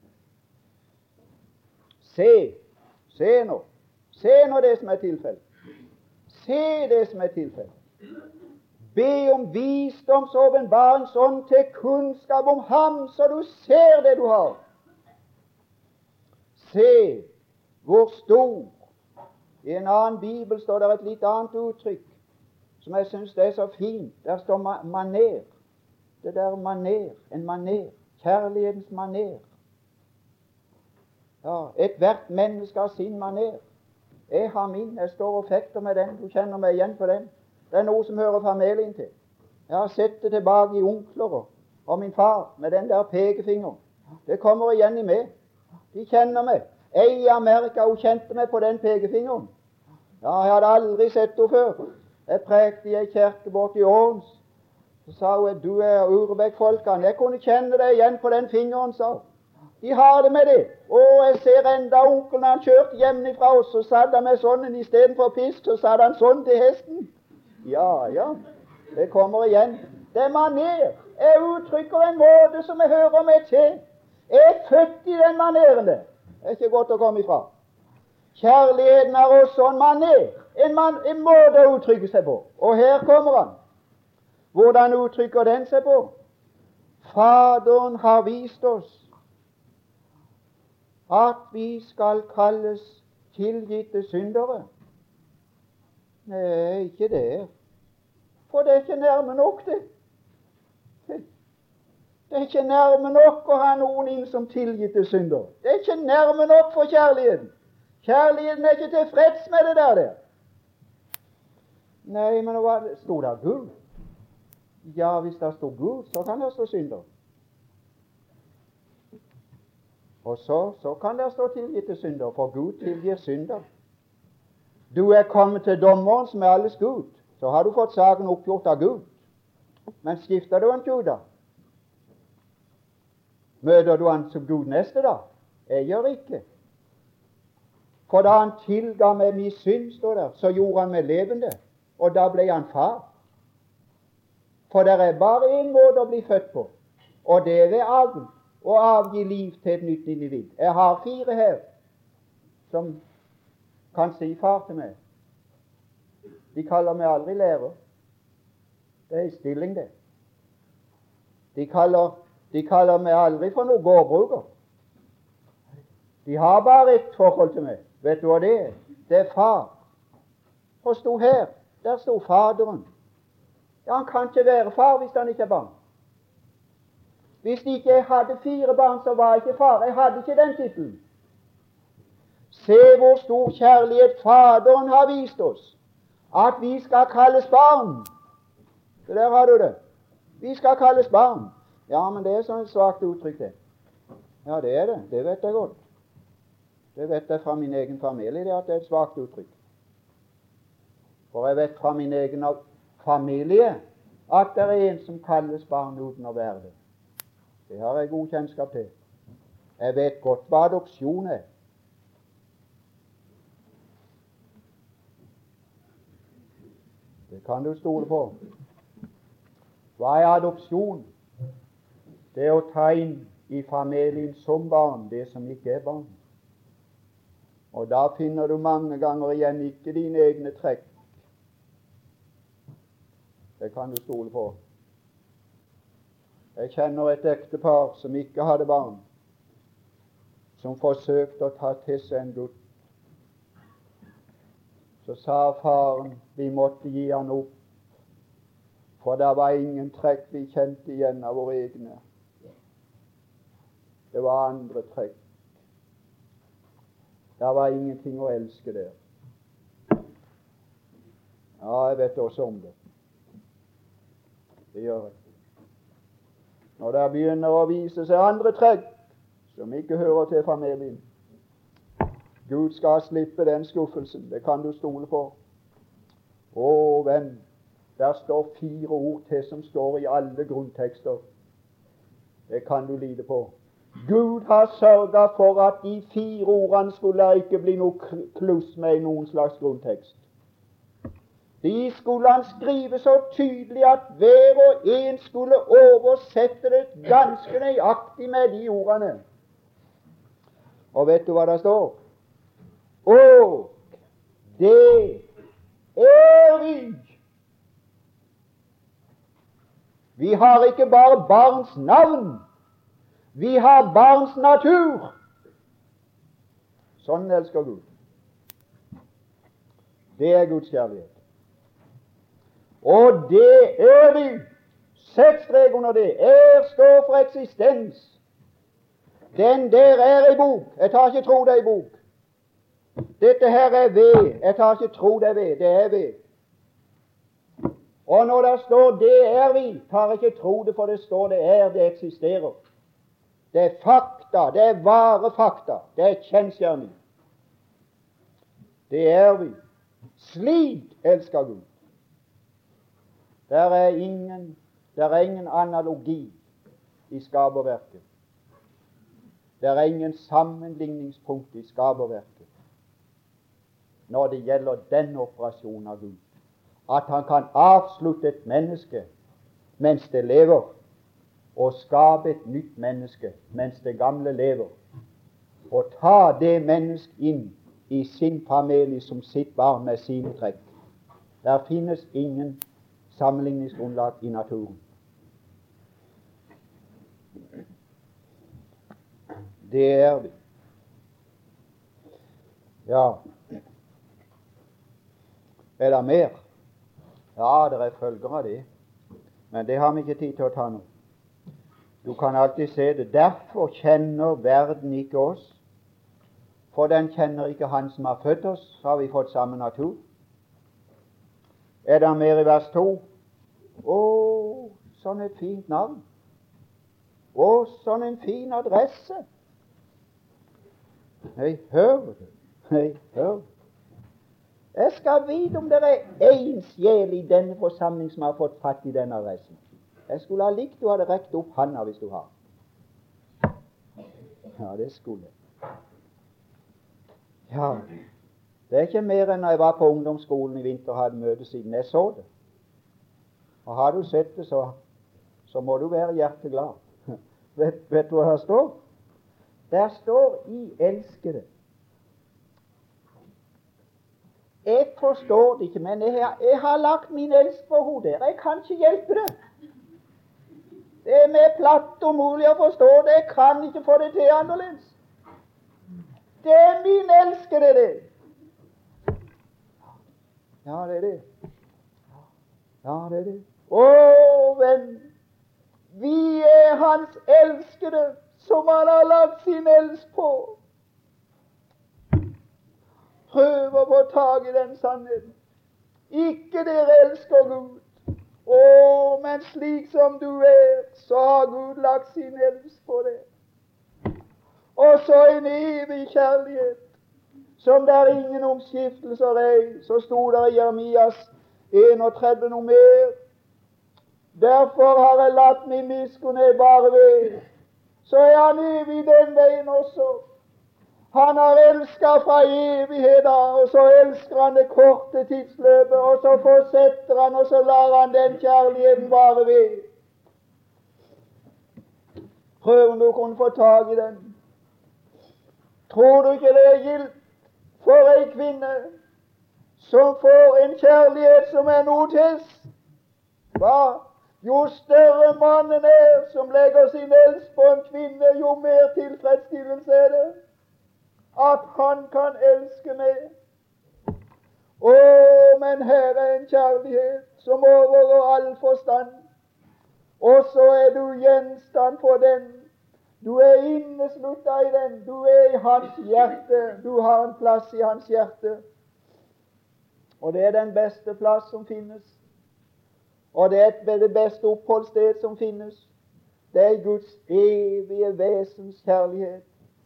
Se, se nå. Se nå det som er tilfellet. Se det som er tilfellet. Be om visdomsåpenbarings ånd til kunnskap om ham, så du ser det du har. Se hvor stor. I en annen bibel står det et litt annet uttrykk som jeg synes det er så fint. Der står ma maner. Det der maner, en maner. Kjærlighetens maner. Ja, et hvert menneske har sin maner. Jeg har min, jeg står og fekter med den. Du kjenner meg igjen på den. Det er noe som hører familien til. Jeg har sett det tilbake i onkler og min far med den der pekefingeren. Det kommer igjen i meg. De kjenner meg. Ei i Amerika, hun kjente meg på den pekefingeren. Ja, jeg hadde aldri sett henne før. Jeg prekte i en kirke borte i Årens. Så sa hun, du er Urebekk-folkene. Jeg kunne kjenne deg igjen på den fingeren, sa hun. De har det med det. Og jeg ser enda onkelen, han kjørte hjemmefra oss, så satt han med sånn i stedet for pisk, så satt han sånn til hesten. Ja, ja, det kommer igjen. Det er maner. Jeg uttrykker en måte som jeg hører meg til. Jeg er født i den maneren der. Det er ikke godt å komme ifra. Kjærligheten er også en maner. En, man, en måte å uttrykke seg på. Og her kommer han. Hvordan uttrykker den seg på? Faderen har vist oss at vi skal kalles tilgitte syndere. Nei, ikke det. For det er ikke nærme nok, det. Det er ikke nærme nok å ha noen inn som tilgitte syndere. Det er ikke nærme nok for kjærligheten. Kjærligheten er ikke tilfreds med det der. der. Nei, men hva stod der Gud? Ja, hvis det stod Gud, så kan det stå synder. Og så, så kan det stå tilgitte synder, for Gud tilgir synder. Du er kommet til dommeren som er alles Gud, så har du fått saken oppgjort av Gud. Men skifter du han Gud da? Møter du han som Gud neste da? Jeg gjør ikke. For da han tilga meg min synd, står der, så gjorde han meg levende, og da ble han far. For det er bare en måte å bli født på, og det er ved avl, å avgi liv til et nytt individ. Jeg har fire her som kan si far til meg. De kaller meg aldri lærer. Det er en stilling, det. De kaller, de kaller meg aldri for noe gårdbruker. De har bare et forhold til meg. Vet du hva det er? Det er far. Og sto her. Der sto Faderen. Ja, han kan ikke være far hvis han ikke er barn. Hvis ikke jeg hadde fire barn, så var jeg ikke far. Jeg hadde ikke den tittelen. Se hvor stor kjærlighet Faderen har vist oss, at vi skal kalles barn. Så der har du det. Vi skal kalles barn. Ja, men det er sånn et svakt uttrykk, det. Ja, det er det. Det vet jeg godt. Det vet jeg fra min egen familie, det at det er et svakt uttrykk. For jeg vet fra min egen familie at det er en som kalles barn uten å være det. Det har jeg god kjennskap til. Jeg vet godt hva adopsjon er. Det kan du stole på. Hva er adopsjon? Det er å ta inn i familien som barn det som ikke er barn. Og da finner du mange ganger igjen ikke dine egne trekk. Det kan du stole på. Jeg kjenner et ektepar som ikke hadde barn, som forsøkte å ta til seg en gutt. Så sa faren vi måtte gi han opp, for det var ingen trekk vi kjente igjen av våre egne. Det var andre trekk. Det var ingenting å elske der. Ja, jeg vet også om det. Det gjør jeg. Når det begynner å vise seg andre trekk som ikke hører til familien, Gud skal slippe den skuffelsen. Det kan du stole på. Å, venn, der står fire ord til som står i alle grunntekster. Det kan du lide på. Gud har sørget for at de fire ordene skulle ikke bli noe kluss med i noen slags grunntekst. De skulle han skrive så tydelig at hver og en skulle oversette det ganske nøyaktig med de ordene. Og vet du hva det står? Og det er vi. Vi har ikke bare barns navn, vi har barns natur. Sånn elsker Gud. Det er Guds kjærlighet. Og det er vi. Sett strek under det. Er står for eksistens. Den der er i bok. Jeg tar ikke tro det er i bok. Dette her er ved. Jeg tar ikke tro det er ved. Det er ved. Og når det står 'det er vi', tar jeg ikke tro det, for det står 'det er', det eksisterer. Det er fakta. Det er vare fakta. Det er kjensgjerning. Det er vi. Slik elsker Gud. Der er ingen, der er ingen analogi i skaperverket. Der er ingen sammenligningspunkt i skaperverket når det gjelder den operasjonen av Gud. At han kan avslutte et menneske mens det lever, og skape et nytt menneske mens det gamle lever, og ta det mennesket inn i sin familie som sitt barn med sine trekk. Der finnes ingen sammenligningsgrunnlag i naturen. Det er vi. Ja. Er det mer? Ja, det er følger av det. Men det har vi ikke tid til å ta nå. Du kan alltid se det. Derfor kjenner verden ikke oss. For den kjenner ikke Han som har født oss. Så har vi fått samme natur. Er det mer i vers to? Å, sånn et fint navn. Å, sånn en fin adresse. Nei, hør det. Nei, hør det. Jeg skal vite om det er én sjel i denne forsamling som har fått fatt i den adressen. Jeg skulle ha likt du hadde rekt opp handa hvis du har. Ja, det skulle jeg. Ja, det er ikke mer enn når jeg var på ungdomsskolen i vinter og hadde møte siden jeg så det. Og har du sett det, så, så må du være hjerteglad. vet, vet du hva det står? Der står 'I elskede'. Jeg forstår det ikke, men jeg, jeg har lagt min elsk på hodet. Jeg kan ikke hjelpe det. Det er med platt umulig å forstå det. Jeg kan ikke få det til annerledes. Det er min elskede, det. Ja, det er det. Ja, det er det. Å, venn, vi er Hans elskede, som Han har lagt sin elsk på. Prøv å få tak i den sannheten. Ikke dere elsker Gud. Å, men slik som du er, så har Gud lagt sin elsk på det. Og så en evig kjærlighet, som der ingen omskiftelser er. Så sto det i Jeremias enogtredve noe mer. Derfor har jeg latt min miskunnhet bare ved. Så er han evig den veien også. Han har elsket fra evighet av, og så elsker han det korte tidsløpet, og så fortsetter han, og så lar han den kjærligheten bare ved. Prøv om du kunne få tag i den. Tror du ikke det er gildt for ei kvinne som får en kjærlighet som er noe til? Hva? Jo større mannen er som legger sin elsk på en kvinne, jo mer tilfredsstillelse er det at han kan elske meg. Å, men her er en kjærlighet som overgår all forstand, og så er du gjenstand for den. Du er inneslutta i den. Du er i hans hjerte. Du har en plass i hans hjerte. Og det er den beste plass som finnes. Og det er det beste oppholdssted som finnes. Det er Guds evige vesens kjærlighet.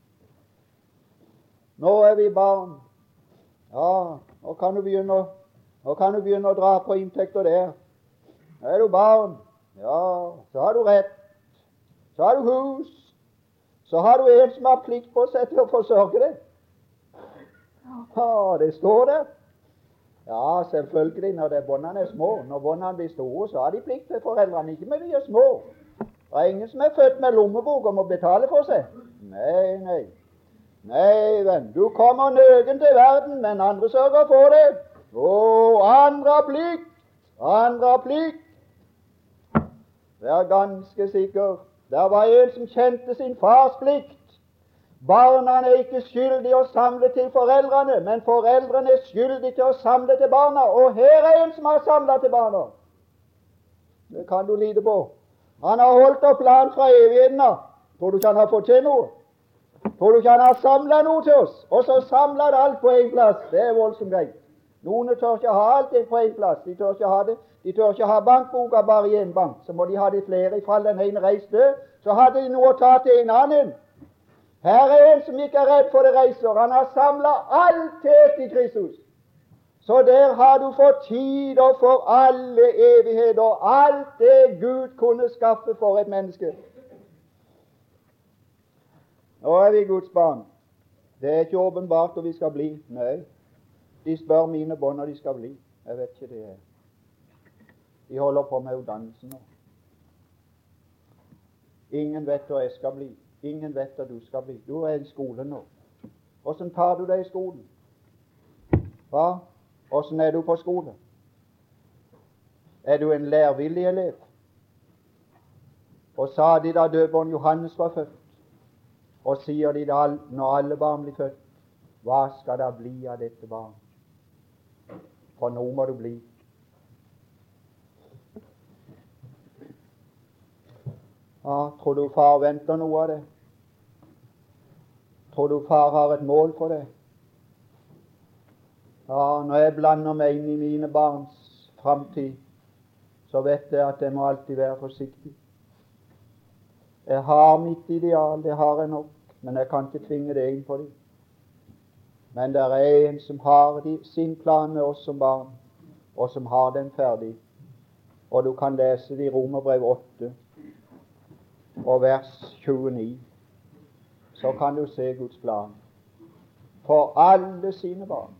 Nå er vi barn. Ja, nå kan du begynne, nå kan du begynne å dra på inntekter der. Nå er du barn. Ja, så har du rett. Så har du hus. Så har du en som har plikt på seg til å forsørge det. Ja, det står der. Ja, selvfølgelig, når det båndene er små. Når båndene blir store, så har de plikt til foreldrene, ikke med de er små. Det er ingen som er født med lommebok og må betale for seg. Nei, nei. Nei, venn, du kommer nøgen til verden, men andre sørger for det. Å, andre har plikt. Andre har plikt. Vær ganske sikker. Der var en som kjente sin fars plikt. Barna er ikke skyldige å samle til foreldrene, men foreldrene er skyldige til å samle til barna. Og her er en som har samlet til barna. Det kan du lide på. Han har holdt opp plan fra evigheten av. Tror du ikke han har fått til noe? Tror du ikke han har samlet noe til oss? Og så samlet alt på en plass. Det er voldsomt greit. Noen tør ikke ha alt på en plass. De tør ikke ha det. De tør ikke ha bankboka bare i en bank. Så må de ha det flere. I fall den ene reiste, så hadde de noe å ta til en annen. Her er en som ikke er redd for det reiser. Han har samlet alt til i Kristus. Så der har du fått tid og for alle evigheter. Alt det Gud kunne skaffe for et menneske. Nå er vi Guds barn. Det er ikke åpenbart hvor vi skal bli. Nei. De spør mine barn når de skal bli. Jeg vet ikke det. De holder på med utdannelsen nå. Ingen vet hvor jeg skal bli. Ingen vet hvor du skal bli. Du er i skolen nå. Hvordan tar du deg i skolen? Hva? Hvordan er du på skole? Er du en lærvillig elev? Og sa de da døperen Johannes var født? Og sier de da når alle barn blir født, hva skal det bli av dette barn? For nå må du bli. Ja, tror du far venter noe av det? Tror du far har et mål for det? Ja, når jeg blander meg inn i mine barns framtid, så vet jeg at jeg må alltid være forsiktig. Jeg har mitt ideal, det har jeg nok, men jeg kan ikke tvinge det inn på dem. Men det er en som har de, sin plan med oss som barn, og som har den ferdig. Og du kan lese det i Romerbrev åtte og vers tjueni. Så kan du se Guds plan for alle sine barn.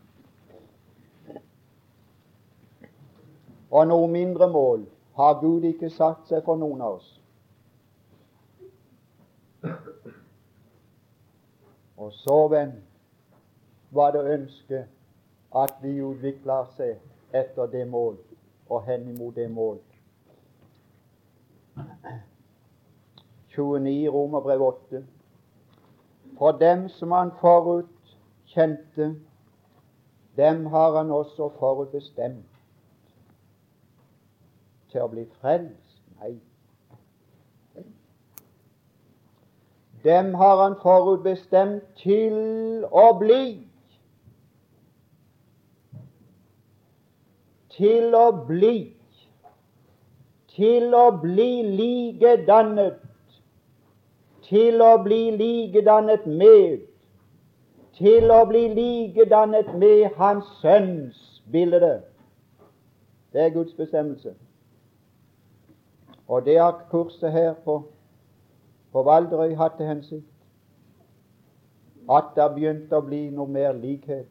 Og noe mindre mål har Gud ikke satt seg for noen av oss. Og så, venn, var det ønsket at vi utvikler seg etter det mål, og hen imot det mål. tjueni Romerbrev åtte. For dem som han forut kjente, dem har han også forutbestemt til å bli frelst. Nei. Dem har han forutbestemt til å bli til å bli, til å bli likedannet, til å bli likedannet med, til å bli likedannet med Hans Sønns bilde. Det er Guds bestemmelse. Og det har kurset her på, på Valderøy hatt til hensikt. At det har begynt å bli noe mer likhet.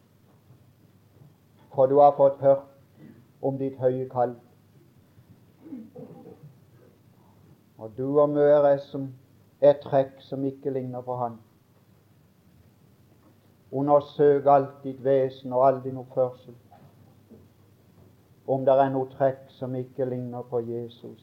For du har fått hørt om ditt høye kall. Og du og mø er som et trekk som ikke ligner på Han. Undersøk alt ditt vesen og all din oppførsel, om det er noe trekk som ikke ligner på Jesus.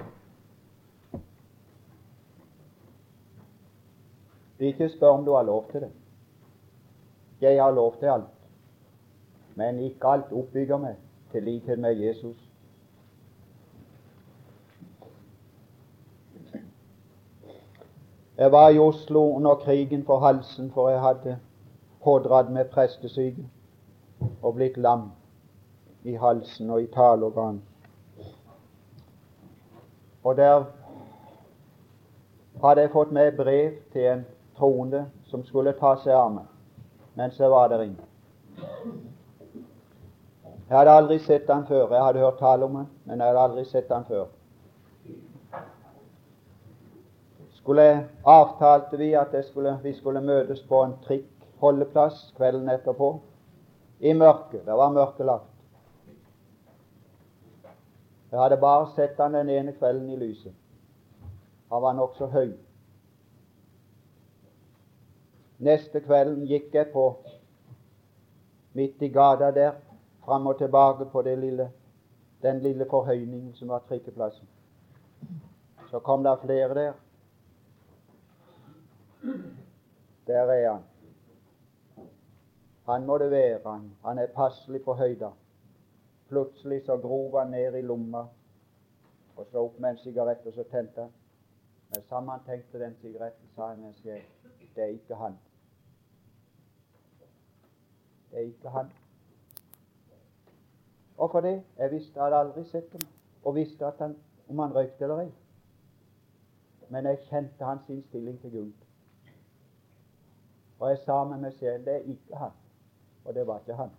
Ikke spør om du har lov til det. Jeg har lov til alt, men ikke alt oppbygger meg til likhet med Jesus. Jeg var i Oslo under krigen for halsen, for jeg hadde pådratt med prestesyke og blitt lam i halsen og i taleorgan. Og der hadde jeg fått med brev til en troende som skulle ta seg av meg mens jeg var der inne. Jeg hadde aldri sett han før. Jeg hadde hørt tale om han, men jeg hadde aldri sett han før. Skulle jeg avtalte vi at jeg skulle, vi skulle møtes på en trikk holdeplass kvelden etterpå i mørket. Det var mørkelagt. Jeg hadde bare sett han den ene kvelden i lyset. Han var nok så høy. Neste kvelden gikk jeg på midt i gata der, fram og tilbake på det lille, den lille forhøyningen som var trikkeplassen. Så kom det flere der. Der er han. Han må det være, han. Han er passelig på høyda. Plutselig så grov han ned i lomma og så opp med en sigarett, og så tente han. Men sammen han tenkte den sigaretten, sa jeg med seg, det er ikke han. Det er ikke han. Og for det, jeg visste, jeg hadde aldri sett ham, og visste at han, om han røykte eller ei. Men jeg kjente hans innstilling til Gud. Og jeg sa med meg selv, det er ikke han. Og det var ikke han.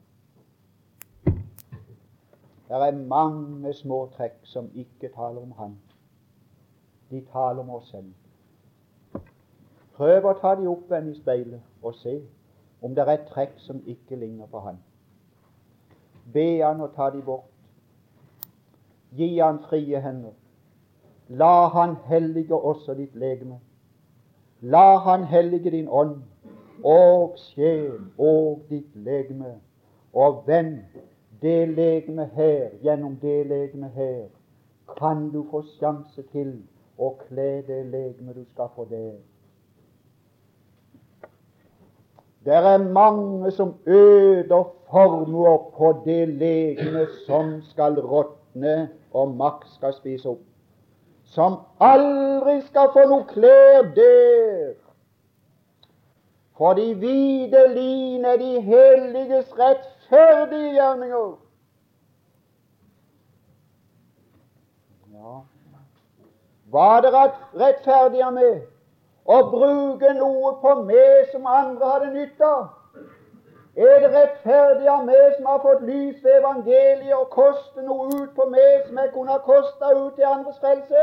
Det er mange små trekk som ikke taler om han. De taler om oss selv. Prøv å ta de opp igjen i speilet og se om det er et trekk som ikke ligner på han. Be han å ta de bort. Gi han frie hender. La han hellige også ditt legeme. La han hellige din ånd og sjel og ditt legeme. Og vend det legeme her, gjennom det legeme her, kan du få sjanse til å kle det legeme du skal få der. Det er mange som øder formuer på det legeme som skal råtne og makt skal spise opp, som aldri skal få noe klær der. For de hvite lin er de helliges rettferdige gjerninger. Ja, var det rettferdige med å bruke noe på meg som andre hadde nytte av? Er det rettferdige med som har fått lys ved evangeliet og koste noe ut på meg som jeg kunne ha kostet ut til andres frelse?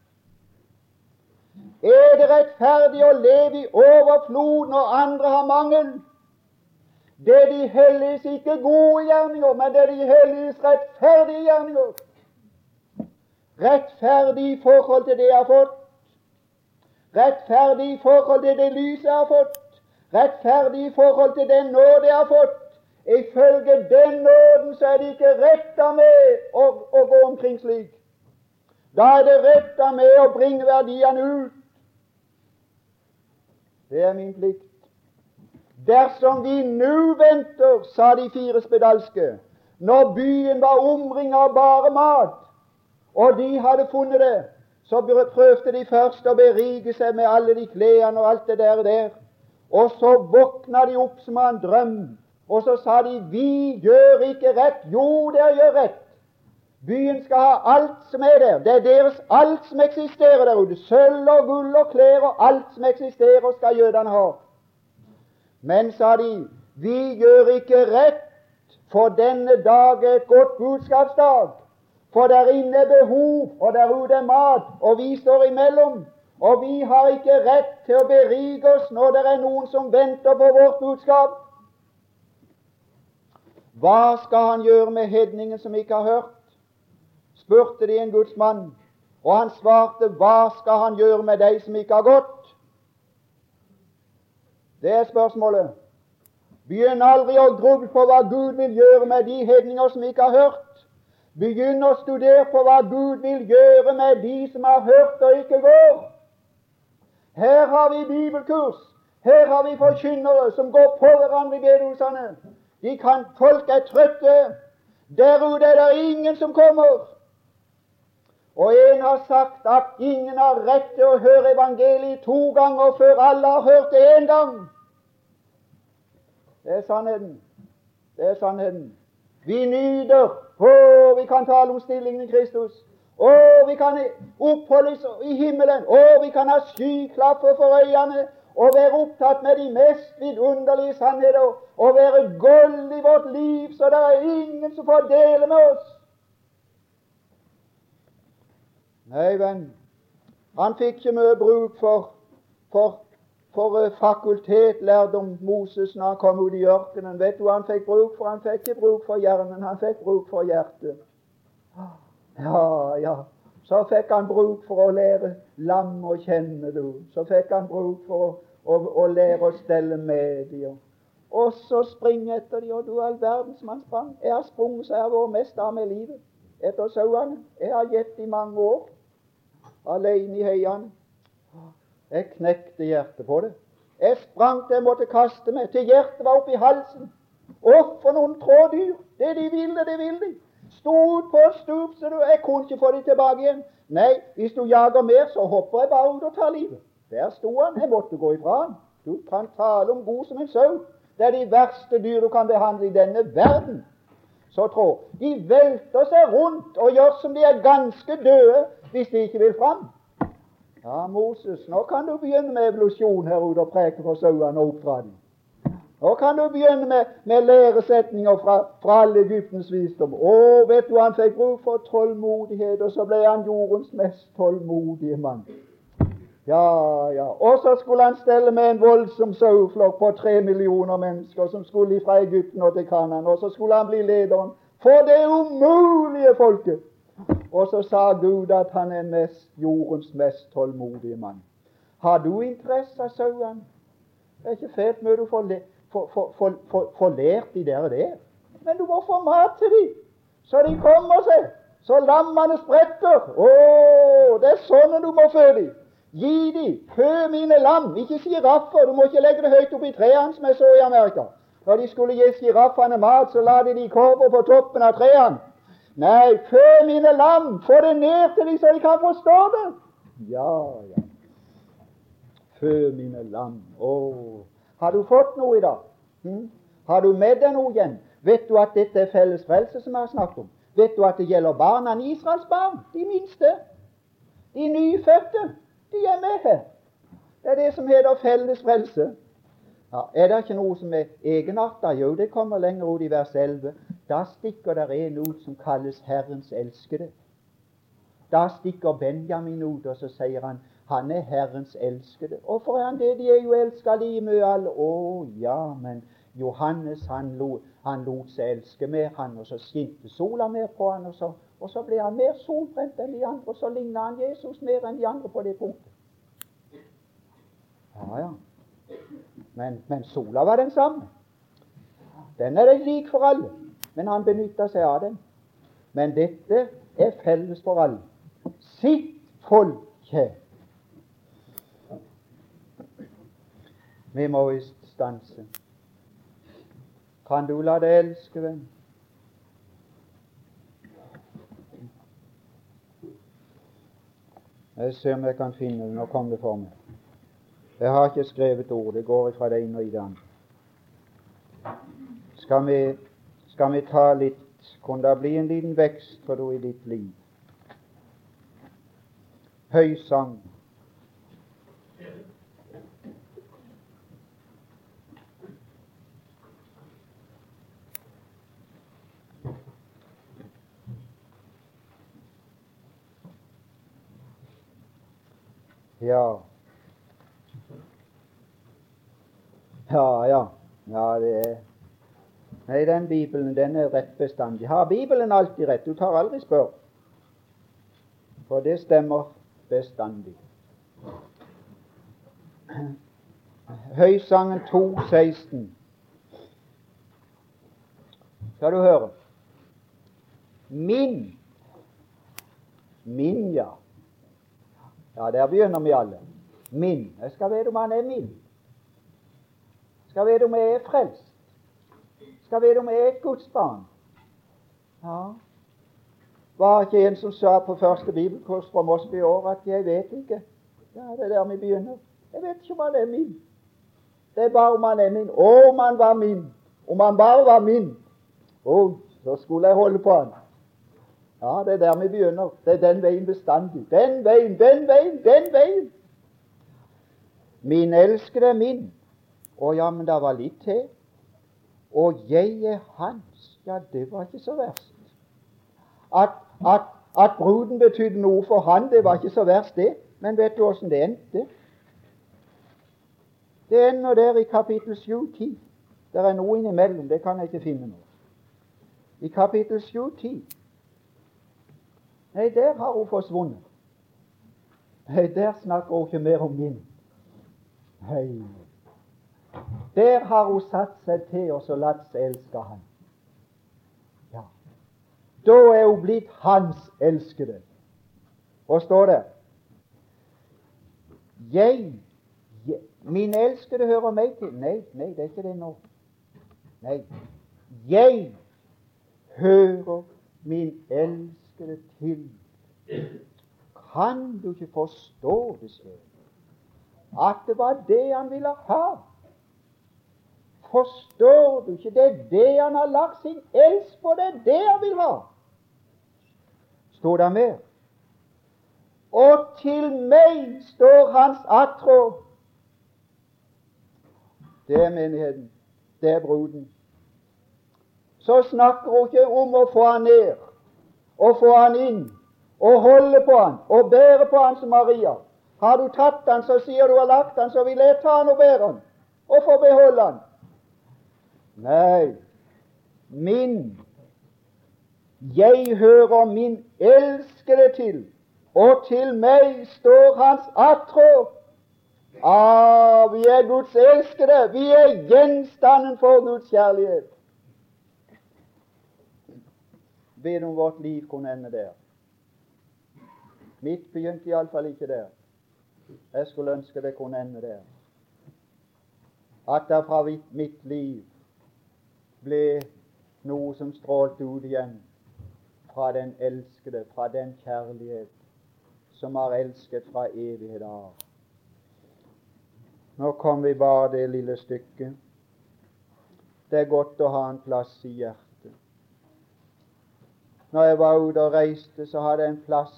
Er det rettferdig å leve i overflod når andre har mangel? Det er de helliges ikke gode gjerninger, men det er de helliges rettferdige gjerninger. Rettferdig i forhold til det jeg har fått. Rettferdig i forhold til det lyset jeg har fått. Rettferdig i forhold til den nåde jeg har fått. Ifølge den nåden så er det ikke rett av meg å, å gå omkring slik. Da er det rett av meg å bringe verdiene ut. Det er min plikt. Dersom vi nu venter, sa de fire spedalske, når byen var omringet av bare mat, og de hadde funnet det, så prøvde de først å berike seg med alle de klærne og alt det der der. Og så våkna de opp som av en drøm, Og så sa de, vi gjør ikke rett. Jo, dere gjør rett. Byen skal ha alt som er der. Det er deres alt som eksisterer der ute. Sølv og gull og klær og alt som eksisterer skal jødene ha. Men, sa de, vi gjør ikke rett, for denne dag er et godt budskapsdag. For der inne er behov, og der ute er mat, og vi står imellom. Og vi har ikke rett til å berike oss når det er noen som venter på vårt budskap. Hva skal han gjøre med hedningen som ikke har hørt? Spurte de en Guds mann, og han svarte, hva skal han gjøre med deg som ikke har gått? Det er spørsmålet. Begynn aldri å gruble på hva Gud vil gjøre med de hedninger som ikke har hørt. Begynn å studere på hva Gud vil gjøre med de som har hørt og ikke går. Her har vi bibelkurs. Her har vi forkynnere som går på hverandre i bedehusene. De kan, folk er trøtte. Der ute er det ingen som kommer. Og en har sagt at ingen har rett til å høre evangeliet to ganger før alle har hørt det en gang. Det er sannheten. Det er sannheten. Vi nyter. Å, vi kan tale om stillingen i Kristus. Å, vi kan oppholde oss i himmelen. Å, vi kan ha skyklapper for øynene og være opptatt med de mest vidunderlige sannheter og være gold i vårt liv, så det er ingen som får dele med oss. Nei, venn, han fikk ikke mye bruk for, for, for uh, fakultet, lærdom Moses når han kom ut i ørkenen. Vet du hva han fikk bruk for? Han fikk ikke bruk for hjernen, han fikk bruk for hjertet. Ja, ja. Så fikk han bruk for å lære lam å kjenne, du. Så fikk han bruk for å, å, å lære å stelle med dem. Og så springe etter dem, og du all verden som han sprang. Jeg har sprunget, så jeg har vært mest av med livet. Etter sauene. Jeg har gitt i mange år. Alene i heiene. Jeg knekte hjertet på det. Jeg sprang til jeg måtte kaste meg, til hjertet var oppe i halsen. Og for noen trådyr. Det de ville, det ville de. Stod på stup, så du, jeg kunne ikke få de tilbake igjen. Nei, hvis du jager mer, så hopper jeg bare ut og tar livet. Der sto han, jeg måtte gå ifra han. Du kan tale om god som en sau. Det er de verste dyr du kan behandle i denne verden. Så trå. De velter seg rundt og gjør som de er ganske døde hvis de ikke vil fram. Ja, Moses, nå kan du begynne med evolusjon her ute og preke for sauene og oppdra dem. Nå kan du begynne med, med læresetninger fra, fra alle Egyptens visdom. Å, vet du, han fikk bruk for tålmodighet, og så ble han jordens mest tålmodige mann. Ja, ja. Og så skulle han stelle med en voldsom saueflokk på tre millioner mennesker som skulle fra Egypten og til Kanaan, og så skulle han bli lederen for det umulige folket. Og så sa Gud at han er mest, jordens mest tålmodige mann. Har du interesse av sauene? Det er ikke fælt med du får, le, får, får, får, får, får lært de der og der. Men du må få mat til dem, så de kommer seg, så lammene spretter. Åh, det er sånn du må fø dem. Gi dem, fø mine lam, ikke giraffer. Du må ikke legge det høyt opp i trærne som jeg så i Amerika. Når de skulle gi giraffene mat, så la de de korver på toppen av trærne. Nei, fø mine lam, få det ned til dem så de kan forstå det. Ja, ja. Fø mine lam. Åh, har du fått noe i dag? Hm? Har du med deg noe igjen? Vet du at dette er felles frelse som jeg har snakket om? Vet du at det gjelder barna i Israels barn? De minste. De nyfødte. De er med her. Det er det som heter felles frelse. Ja, er det ikke noe som er egenartet? Jo, det kommer lenger ut i vers elleve. Da stikker der en ut som kalles Herrens elskede. Da stikker Benjamin ut, og så sier han, han er Herrens elskede. Hvorfor er han det? De er jo elsket de med alle. Å, ja, men Johannes, han, lo, han lot seg elske mer, han, og så skinte sola mer på han, og så, og så ble han mer solbrent enn de andre, og så lignet han Jesus mer enn de andre på det punktet. Ja, ja. Men, men sola var den samme. Den er det lik for alle. Men han benytter seg av den. Men dette er felles for alle. Sitt folke. Vi må visst stanse. Kan du la deg elske, venn? Jeg ser om jeg kan finne det. Nå kom det for meg. Jeg har ikke skrevet ord. Det går fra det ene og i det andre. Skal vi, skal vi ta litt Kunne det bli en liten vekst, tror du, i ditt liv? Høysang. Ja. Ja, ja. Ja, det er Nei, den Bibelen, den er rett bestandig. Har Bibelen alltid rett? Du tar aldri spør. For det stemmer bestandig. Høysangen to seksten. Skal du høre. Min. Min, ja. Ja, der begynner vi alle. Min. Jeg skal vite om han er min. Skal vite om jeg er frelst. Skal vite om jeg er et Guds barn. Ja. Var ikke en som sa på første bibelkurs fra Mosby i år at jeg vet ikke. Ja, det er der vi begynner. Jeg vet ikke om han er min. Det er bare om han er min. Å, om han var min. Om han bare var min. Å, så skulle jeg holde på han. Ja, det er der vi begynner. Det er den veien bestandig. Den veien, den veien, den veien. Min elskede er min. Å ja, men det var litt til. Og jeg er hans. Ja, det var ikke så verst. At, at, at bruden betydde noe for han, det var ikke så verst det. Men vet du hvordan det endte? Det ender der i kapittel sju ti. Det er noe innimellom, det kan jeg ikke finne nå. I kapittel sju ti. Nei, der har hun forsvunnet. Nei, der snakker hun ikke mer om min. Hei. Der har hun satt seg til oss og latt seg elske han. Ja. Da er hun blitt hans elskede. Hva står det? Jeg, jeg min elskede hører meg til. Nei, nei, det er ikke det nå. Nei. Jeg hører min elskede til. Kan du ikke forstå det selv? At det var det han ville ha? Forstår du ikke? Det er det han har lagt sin elsk på. Det er det han vil ha. Står det mer? Og til meg står hans attrå. Det er menigheten. Det er bruden. Så snakker hun ikke om å få han ned, og få han inn, og holde på han, og bære på han som Maria. Har du tatt han, så sier du har lagt han, så vil jeg ta han og bære han, og få beholde han. Nei, min, jeg hører min elskede til, og til meg står hans attrå. Ah, vi er Guds elskede, vi er gjenstanden for Guds kjærlighet. Vet om vårt liv kunne ende der. Mitt begynte i alle fall ikke der. Jeg skulle ønske det kunne ende der. At det fra mitt liv ble noe som strålte ut igjen fra den elskede, fra den kjærlighet som har elsket fra evighet av. Nå kom vi bare det lille stykket. Det er godt å ha en plass i hjertet. Når jeg var ute og reiste, så hadde jeg en plass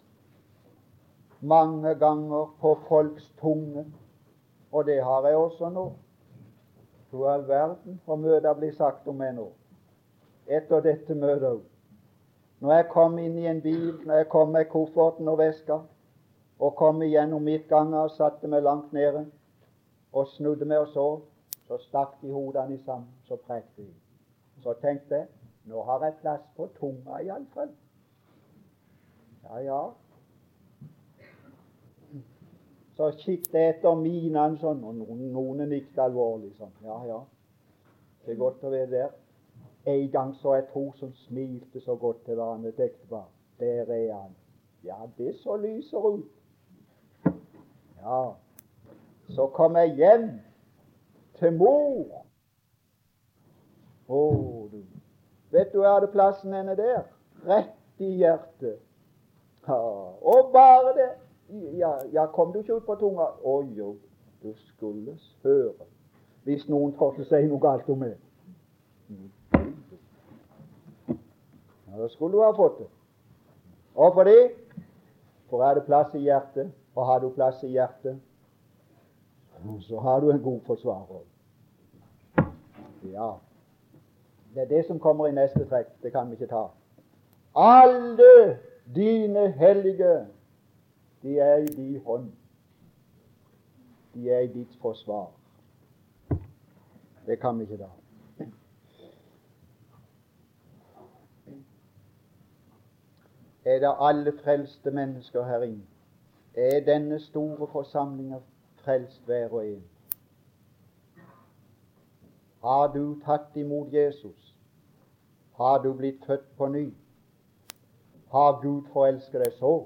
mange ganger på folks tunge, og det har jeg også nå. To all verden, og møter blir sagt om meg nå. Etter dette møtet. Når jeg kom inn i en bil, når jeg kom med kofferten og veska, og kom igjennom midtganger og satte meg langt nede, og snudde meg og så, så stakk de hodene i sammen, så prekte de. Så tenkte jeg, nå har jeg plass på tunga i alle fall. Ja, ja. Så kikket jeg etter minene sånn, og noen, noen nikket alvorlig sånn. Ja, ja, det er godt å være der. En gang så jeg to som smilte så godt til hverandre, tenkte bare, der er han. Ja, det så lyser ut. Ja, så kom jeg hjem til mor. Å, du. Vet du hva hadde plassen henne der? Rett i hjertet. Ja, og bare det. Ja, ja, kom du ikke ut på tunga? Å jo, du skulle høre hvis noen trodde å si noe galt om meg. Ja, da skulle du ha fått det. Og for det, for er det plass i hjertet, og har du plass i hjertet, så har du en god forsvarer. Ja, det er det som kommer i neste trekk. Det kan vi ikke ta. Alle dine hellige, de er i din hånd. De er i ditt forsvar. Det kan vi ikke ta. Er det alle frelste mennesker her inne? Er denne store forsamlingen frelst hver og en? Har du tatt imot Jesus? Har du blitt født på ny? Har Gud forelsket deg så?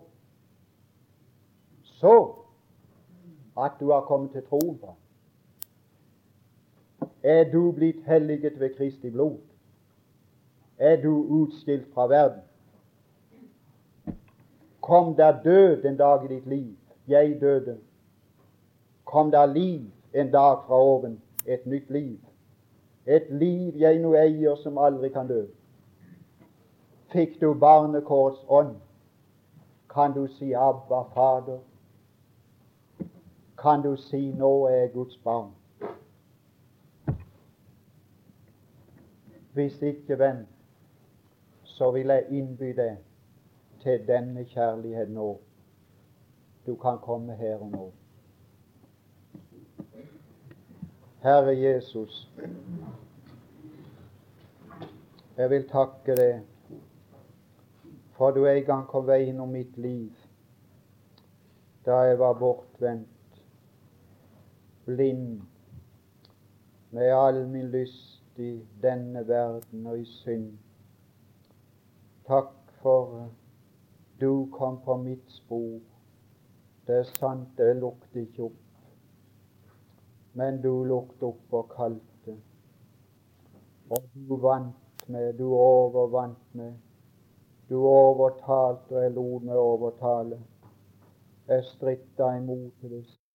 Så at du har kommet til troen på ham? Er du blitt helliget ved Kristi blod? Er du utskilt fra verden? Kom der død en dag i ditt liv? Jeg døde. Kom der liv en dag fra oven? Et nytt liv. Et liv jeg nå eier som aldri kan dø. Fikk du barnekårets ånd? Kan du si Abba, Fader? Kan du si nå er jeg Guds barn? Hvis ikke, venn, så vil jeg innby deg til denne kjærlighet nå. Du kan komme her og nå. Herre Jesus, jeg vil takke deg for du en gang kom veien om mitt liv da jeg var bortvendt, blind, med all min lyst i denne verden og i synd. Takk for du kom på mitt spor. Det er sant, det lukte ikke opp, men du lukte opp og kalte. Og du vant meg, du overvant meg. Du overtalte, og jeg lot meg overtale. Jeg strittet imot det.